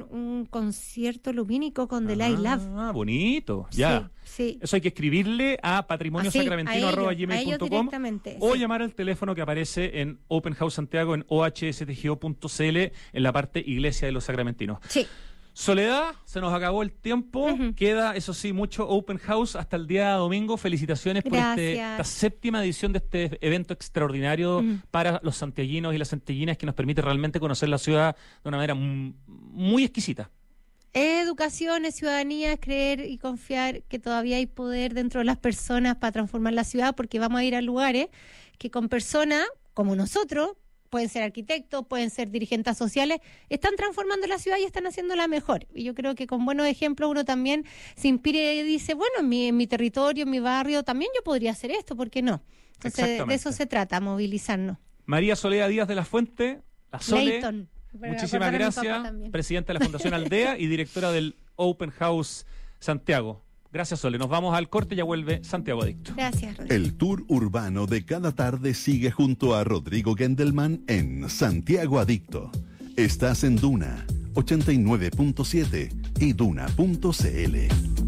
un concierto lumínico con The Light Lab. Ah, bonito, ya. Sí. Eso hay que escribirle a patrimoniosacramentino@gmail.com o llamar al teléfono que aparece en Open House Santiago en ohstgo.cl en la parte Iglesia de los Sacramentinos. Sí. Soledad, se nos acabó el tiempo. Queda, eso sí, mucho Open House hasta el día domingo. Felicitaciones por esta 7ª edición de este evento extraordinario para los santiaguinos y las santiaguinas, que nos permite realmente conocer la ciudad de una manera muy exquisita. Educación, es ciudadanía, es creer y confiar que todavía hay poder dentro de las personas para transformar la ciudad, porque vamos a ir a lugares que con personas como nosotros, pueden ser arquitectos, pueden ser dirigentes sociales, están transformando la ciudad y están haciéndola mejor. Y yo creo que con buenos ejemplos uno también se inspira y dice, bueno, en mi territorio, en mi barrio, también yo podría hacer esto, ¿por qué no? Entonces, de eso se trata, movilizarnos. María Soledad Díaz de la Fuente, la Sole, Leighton, muchísimas gracias, presidenta de la Fundación Aldea y directora del Open House Santiago. Gracias, Sole. Nos vamos al corte y ya vuelve Santiago Adicto. Gracias, Rodrigo. El tour urbano de cada tarde sigue junto a Rodrigo Gendelman en Santiago Adicto. Estás en Duna 89.7 y Duna.cl.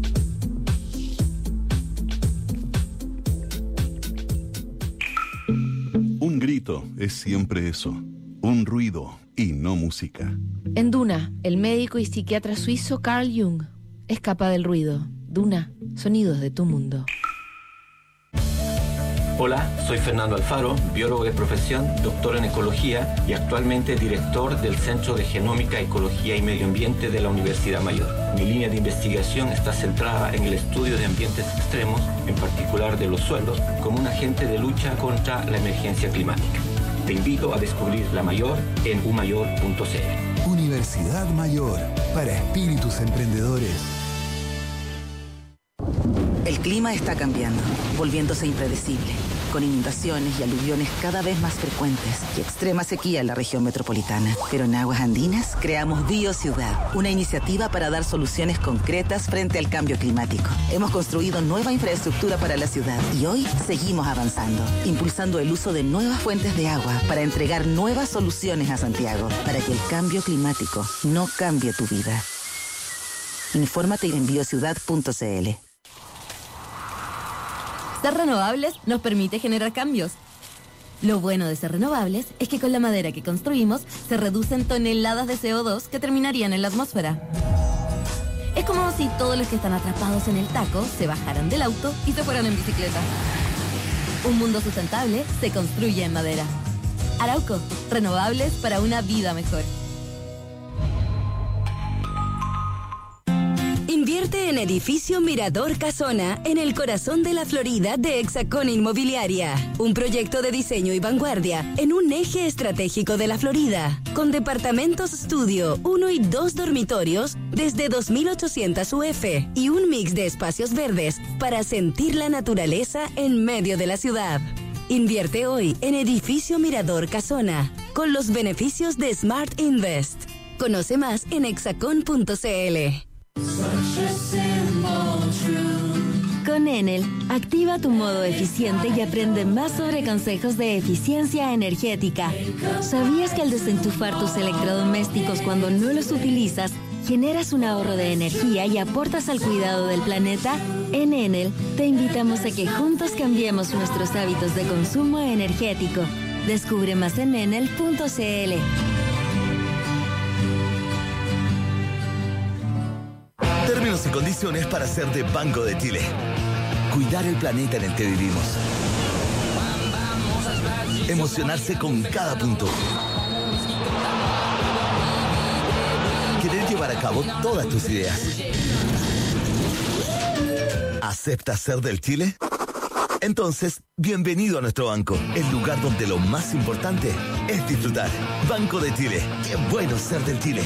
Un grito es siempre eso, un ruido y no música. En Duna, el médico y psiquiatra suizo Carl Jung escapa del ruido. Duna, sonidos de tu mundo. Hola, soy Fernando Alfaro, biólogo de profesión, doctor en ecología y actualmente director del Centro de Genómica, Ecología y Medio Ambiente de la Universidad Mayor. Mi línea de investigación está centrada en el estudio de ambientes extremos, en particular de los suelos, como un agente de lucha contra la emergencia climática. Te invito a descubrir la Mayor en umayor.cl. Universidad Mayor, para espíritus emprendedores. El clima está cambiando, volviéndose impredecible, con inundaciones y aluviones cada vez más frecuentes y extrema sequía en la región metropolitana. Pero en Aguas Andinas creamos BioCiudad, una iniciativa para dar soluciones concretas frente al cambio climático. Hemos construido nueva infraestructura para la ciudad y hoy seguimos avanzando, impulsando el uso de nuevas fuentes de agua para entregar nuevas soluciones a Santiago, para que el cambio climático no cambie tu vida. Infórmate en biociudad.cl. Ser renovables nos permite generar cambios. Lo bueno de ser renovables es que con la madera que construimos se reducen toneladas de CO2 que terminarían en la atmósfera. Es como si todos los que están atrapados en el taco se bajaran del auto y se fueran en bicicleta. Un mundo sustentable se construye en madera. Arauco, renovables para una vida mejor. Invierte en Edificio Mirador Casona, en el corazón de la Florida de Hexacón Inmobiliaria. Un proyecto de diseño y vanguardia en un eje estratégico de la Florida, con departamentos estudio, 1 y 2 dormitorios desde 2.800 UF y un mix de espacios verdes para sentir la naturaleza en medio de la ciudad. Invierte hoy en Edificio Mirador Casona, con los beneficios de Smart Invest. Conoce más en hexacon.cl. Con Enel, activa tu modo eficiente y aprende más sobre consejos de eficiencia energética. ¿Sabías que al desenchufar tus electrodomésticos cuando no los utilizas, generas un ahorro de energía y aportas al cuidado del planeta? En Enel, te invitamos a que juntos cambiemos nuestros hábitos de consumo energético. Descubre más en enel.cl. Términos y condiciones para ser de Banco de Chile. Cuidar el planeta en el que vivimos. Emocionarse con cada punto. Querer llevar a cabo todas tus ideas. ¿Aceptas ser del Chile? Entonces, bienvenido a nuestro banco, el lugar donde lo más importante es disfrutar. Banco de Chile. Qué bueno ser del Chile.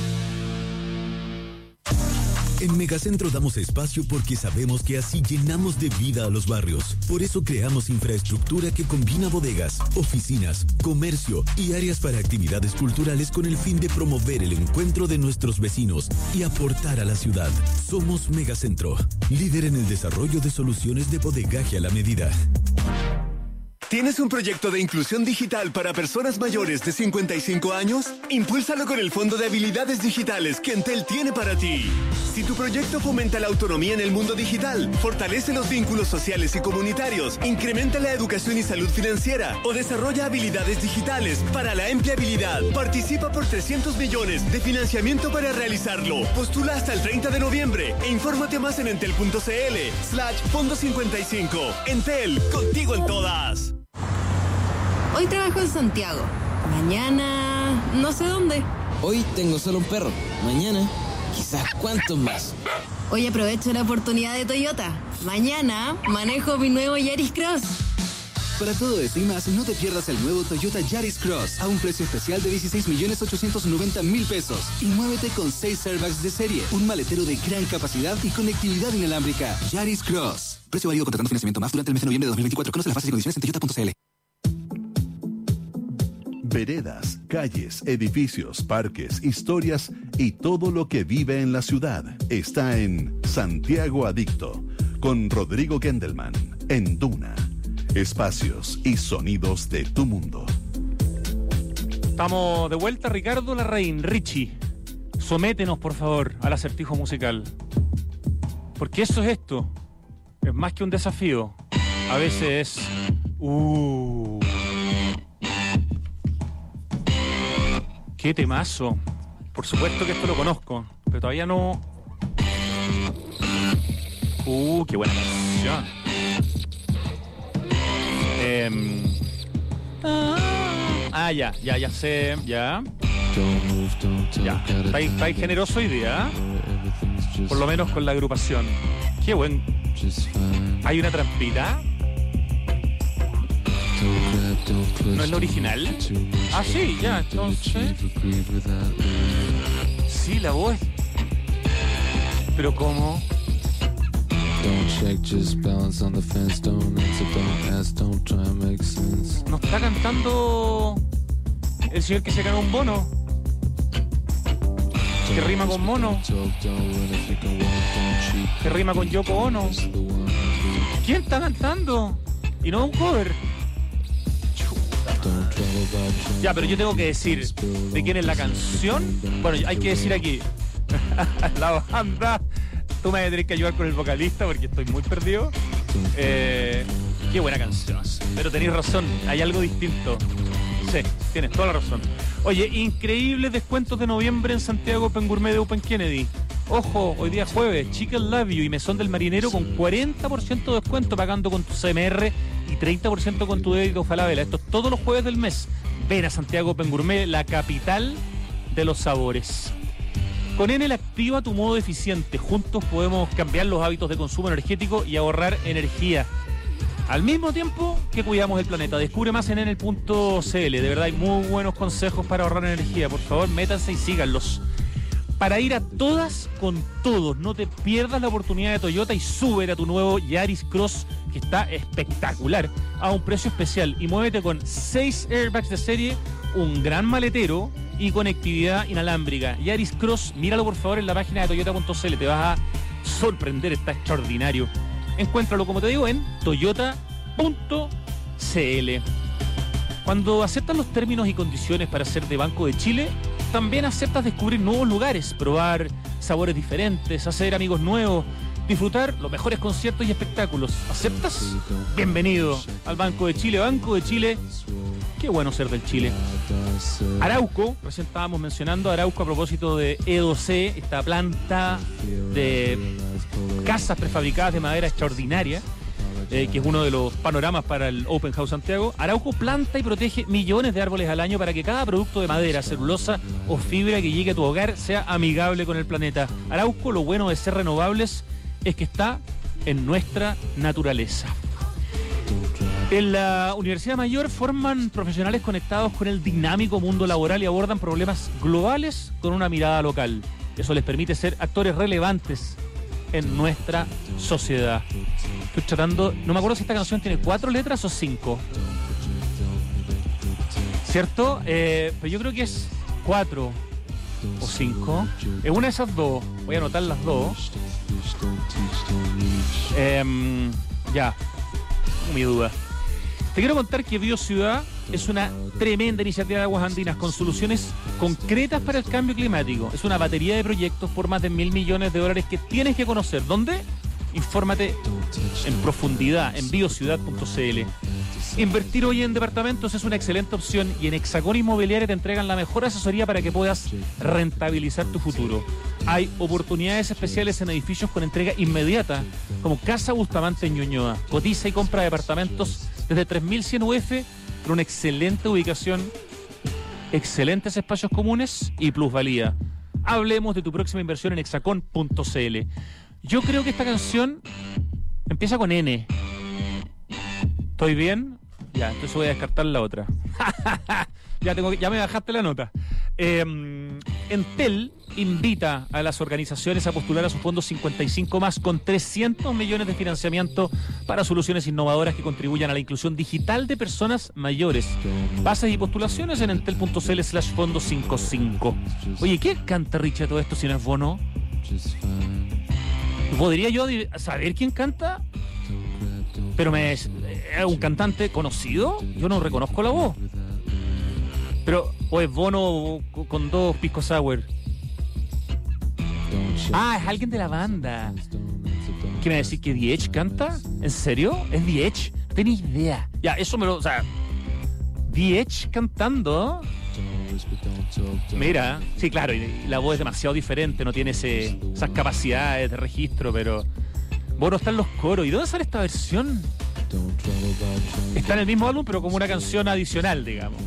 En Megacentro damos espacio porque sabemos que así llenamos de vida a los barrios. Por eso creamos infraestructura que combina bodegas, oficinas, comercio y áreas para actividades culturales con el fin de promover el encuentro de nuestros vecinos y aportar a la ciudad. Somos Megacentro, líder en el desarrollo de soluciones de bodegaje a la medida. ¿Tienes un proyecto de inclusión digital para personas mayores de 55 años? Impúlsalo con el Fondo de Habilidades Digitales que Entel tiene para ti. Si tu proyecto fomenta la autonomía en el mundo digital, fortalece los vínculos sociales y comunitarios, incrementa la educación y salud financiera o desarrolla habilidades digitales para la empleabilidad, participa por 300 millones de financiamiento para realizarlo. Postula hasta el 30 de noviembre e infórmate más en entel.cl/fondo55. Entel, contigo en todas. Hoy trabajo en Santiago. Mañana no sé dónde. Hoy tengo solo un perro. Mañana, quizás cuántos más. Hoy aprovecho la oportunidad de Toyota. Mañana manejo mi nuevo Yaris Cross. Para todo eso y más, no te pierdas el nuevo Toyota Yaris Cross a un precio especial de 16.890.000 pesos. Y muévete con 6 airbags de serie, un maletero de gran capacidad y conectividad inalámbrica. Yaris Cross. Precio válido contratando financiamiento más durante el mes de noviembre de 2024. Conoce las bases y condiciones en toyota.cl. Veredas, calles, edificios, parques, historias y todo lo que vive en la ciudad está en Santiago Adicto con Rodrigo Gendelman en Duna. Espacios y sonidos de tu mundo. Estamos de vuelta, Ricardo Larraín. Richie, sométenos por favor al acertijo musical. Porque eso es esto. Es más que un desafío. A veces es... ¡Qué temazo! Por supuesto que esto lo conozco, pero todavía no... ¡Qué buena canción! Ya sé, ya. Está generoso hoy día, por lo menos con la agrupación. ¡Qué buen! ¿Hay una trampita? ¿No es la original? Ah, sí, ya, entonces. Sí, la voz. ¿Pero cómo? ¿No está cantando el señor que se ganó un bono? Que rima con mono. Que rima con Yoko Ono. ¿Quién está cantando? Y no un cover. Ya, pero yo tengo que decir de quién es la canción. Bueno, hay que decir aquí la banda. Tú me tienes que ayudar con el vocalista porque estoy muy perdido. Qué buena canción. Pero tenéis razón, hay algo distinto. Sí, tienes toda la razón. Oye, increíbles descuentos de noviembre en Santiago Open Gourmet de Open Kennedy. Ojo, hoy día jueves, Chicken Love You y Mesón del Marinero con 40% de descuento pagando con tu CMR y 30% con tu débito Falabella. Esto es todos los jueves del mes. Ven a Santiago Open Gourmet, la capital de los sabores. Con Enel activa tu modo eficiente. Juntos podemos cambiar los hábitos de consumo energético y ahorrar energía. Al mismo tiempo que cuidamos el planeta. Descubre más en enel.cl. De verdad hay muy buenos consejos para ahorrar energía. Por favor, métanse y síganlos. Para ir a todas con todos. No te pierdas la oportunidad de Toyota y sube a tu nuevo Yaris Cross, que está espectacular, a un precio especial. Y muévete con 6 airbags de serie, un gran maletero y conectividad inalámbrica. Yaris Cross, míralo por favor en la página de toyota.cl. Te vas a sorprender, está extraordinario. Encuéntralo, como te digo, en toyota.cl. Cuando aceptas los términos y condiciones para ser de Banco de Chile, también aceptas descubrir nuevos lugares, probar sabores diferentes, hacer amigos nuevos, disfrutar los mejores conciertos y espectáculos. ¿Aceptas? Bienvenido al Banco de Chile. Banco de Chile, qué bueno ser del Chile. Arauco, recién estábamos mencionando Arauco a propósito de E2C, esta planta de casas prefabricadas de madera extraordinaria, que es uno de los panoramas para el Open House Santiago. Arauco planta y protege millones de árboles al año para que cada producto de madera, celulosa o fibra que llegue a tu hogar sea amigable con el planeta. Arauco, lo bueno de ser renovables es que está en nuestra naturaleza. En la Universidad Mayor forman profesionales conectados con el dinámico mundo laboral y abordan problemas globales con una mirada local. Eso les permite ser actores relevantes en nuestra sociedad. Estoy tratando, no me acuerdo si esta canción tiene 4 letras o 5. ¿Cierto? Pero yo creo que es 4 o 5. Es una de esas dos. Voy a anotar las dos. Ya, mi duda. Te quiero contar que BioCiudad es una tremenda iniciativa de Aguas Andinas con soluciones concretas para el cambio climático. Es una batería de proyectos por más de $1.000 millones que tienes que conocer. ¿Dónde? Infórmate en profundidad en biociudad.cl. Invertir hoy en departamentos es una excelente opción y en Hexacón Inmobiliaria te entregan la mejor asesoría para que puedas rentabilizar tu futuro. Hay oportunidades especiales en edificios con entrega inmediata, como Casa Bustamante en Ñuñoa. Cotiza y compra departamentos desde 3.100 UF con una excelente ubicación, excelentes espacios comunes y plusvalía. Hablemos de tu próxima inversión en hexacon.cl. Yo creo que esta canción empieza con N. ¿Estoy bien? Ya, entonces voy a descartar la otra. Ya me bajaste la nota. Entel invita a las organizaciones a postular a su fondo 55+, con 300 millones de financiamiento para soluciones innovadoras que contribuyan a la inclusión digital de personas mayores. Bases y postulaciones en entel.cl/fondo 55. Oye, ¿qué canta Richie todo esto si no es Bono? ¿Podría yo saber quién canta? Pero ¿es un cantante conocido? Yo no reconozco la voz. Pero, ¿o es Bono con 2 pisco sour? Ah, es alguien de la banda. ¿Qué me va a decir que Diech canta? ¿En serio? ¿Es Diech? No tenía idea. Ya, eso me lo... O sea, Diech cantando. Mira, sí, claro, y la voz es demasiado diferente, no tiene esas capacidades de registro, pero Bono está en los coros. ¿Y dónde sale esta versión? Está en el mismo álbum, pero como una canción adicional, digamos.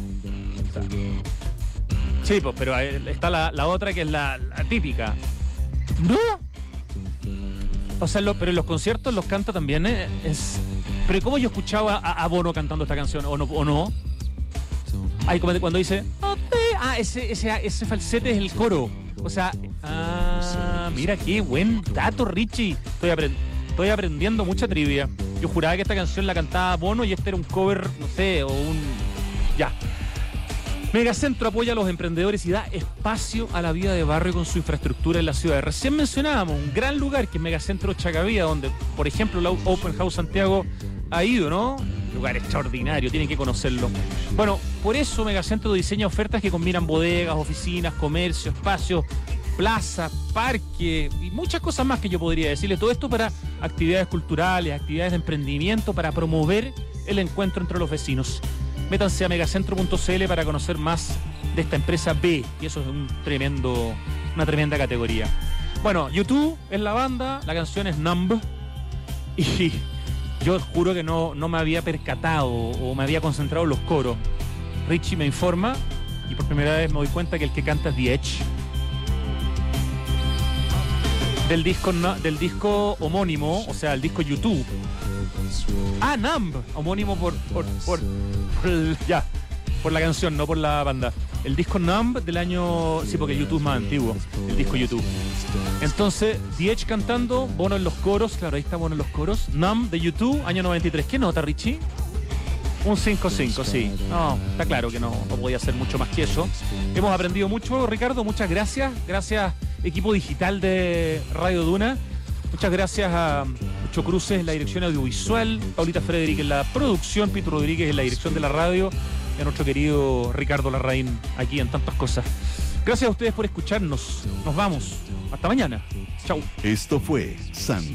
Sí, pues, pero está la otra que es la típica. ¿No? O sea, pero en los conciertos los canta también, Pero ¿cómo yo escuchaba a Bono cantando esta canción? ¿O no? Ay, como cuando dice... ese falsete es el coro. O sea... mira qué buen dato, Richie. Estoy aprendiendo mucha trivia. Yo juraba que esta canción la cantaba Bono y este era un cover, no sé, o un... Ya. Megacentro apoya a los emprendedores y da espacio a la vida de barrio con su infraestructura en la ciudad. Recién mencionábamos un gran lugar que es Megacentro Chacavía, donde, por ejemplo, la Open House Santiago ha ido, ¿no? Lugar extraordinario, tienen que conocerlo. Bueno, por eso Megacentro diseña ofertas que combinan bodegas, oficinas, comercio, espacios, plaza, parque y muchas cosas más que yo podría decirle. Todo esto para actividades culturales, actividades de emprendimiento, para promover el encuentro entre los vecinos. Métanse a megacentro.cl para conocer más de esta empresa B, y eso es una tremenda categoría. Bueno, YouTube es la banda, la canción es Numb, y yo juro que no me había percatado o me había concentrado en los coros. Richie me informa y por primera vez me doy cuenta que el que canta es The Edge. Del disco homónimo, o sea, el disco YouTube. Numb, homónimo por la canción, no por la banda. El disco Numb del año... Sí, porque YouTube es más antiguo, el disco YouTube. Entonces, The Edge cantando, Bono en los coros, claro, ahí está Bono en los coros. Numb de YouTube, año 93. ¿Qué nota, Richie? Un 5-5, sí. No, está claro que no podía hacer mucho más que eso. Hemos aprendido mucho, Ricardo, muchas gracias. Gracias, equipo digital de Radio Duna. Muchas gracias a Lucho Cruces en la dirección audiovisual, Paulita Frederick en la producción, Pito Rodríguez en la dirección de la radio y a nuestro querido Ricardo Larraín aquí en Tantas Cosas. Gracias a ustedes por escucharnos. Nos vamos. Hasta mañana. Chau. Esto fue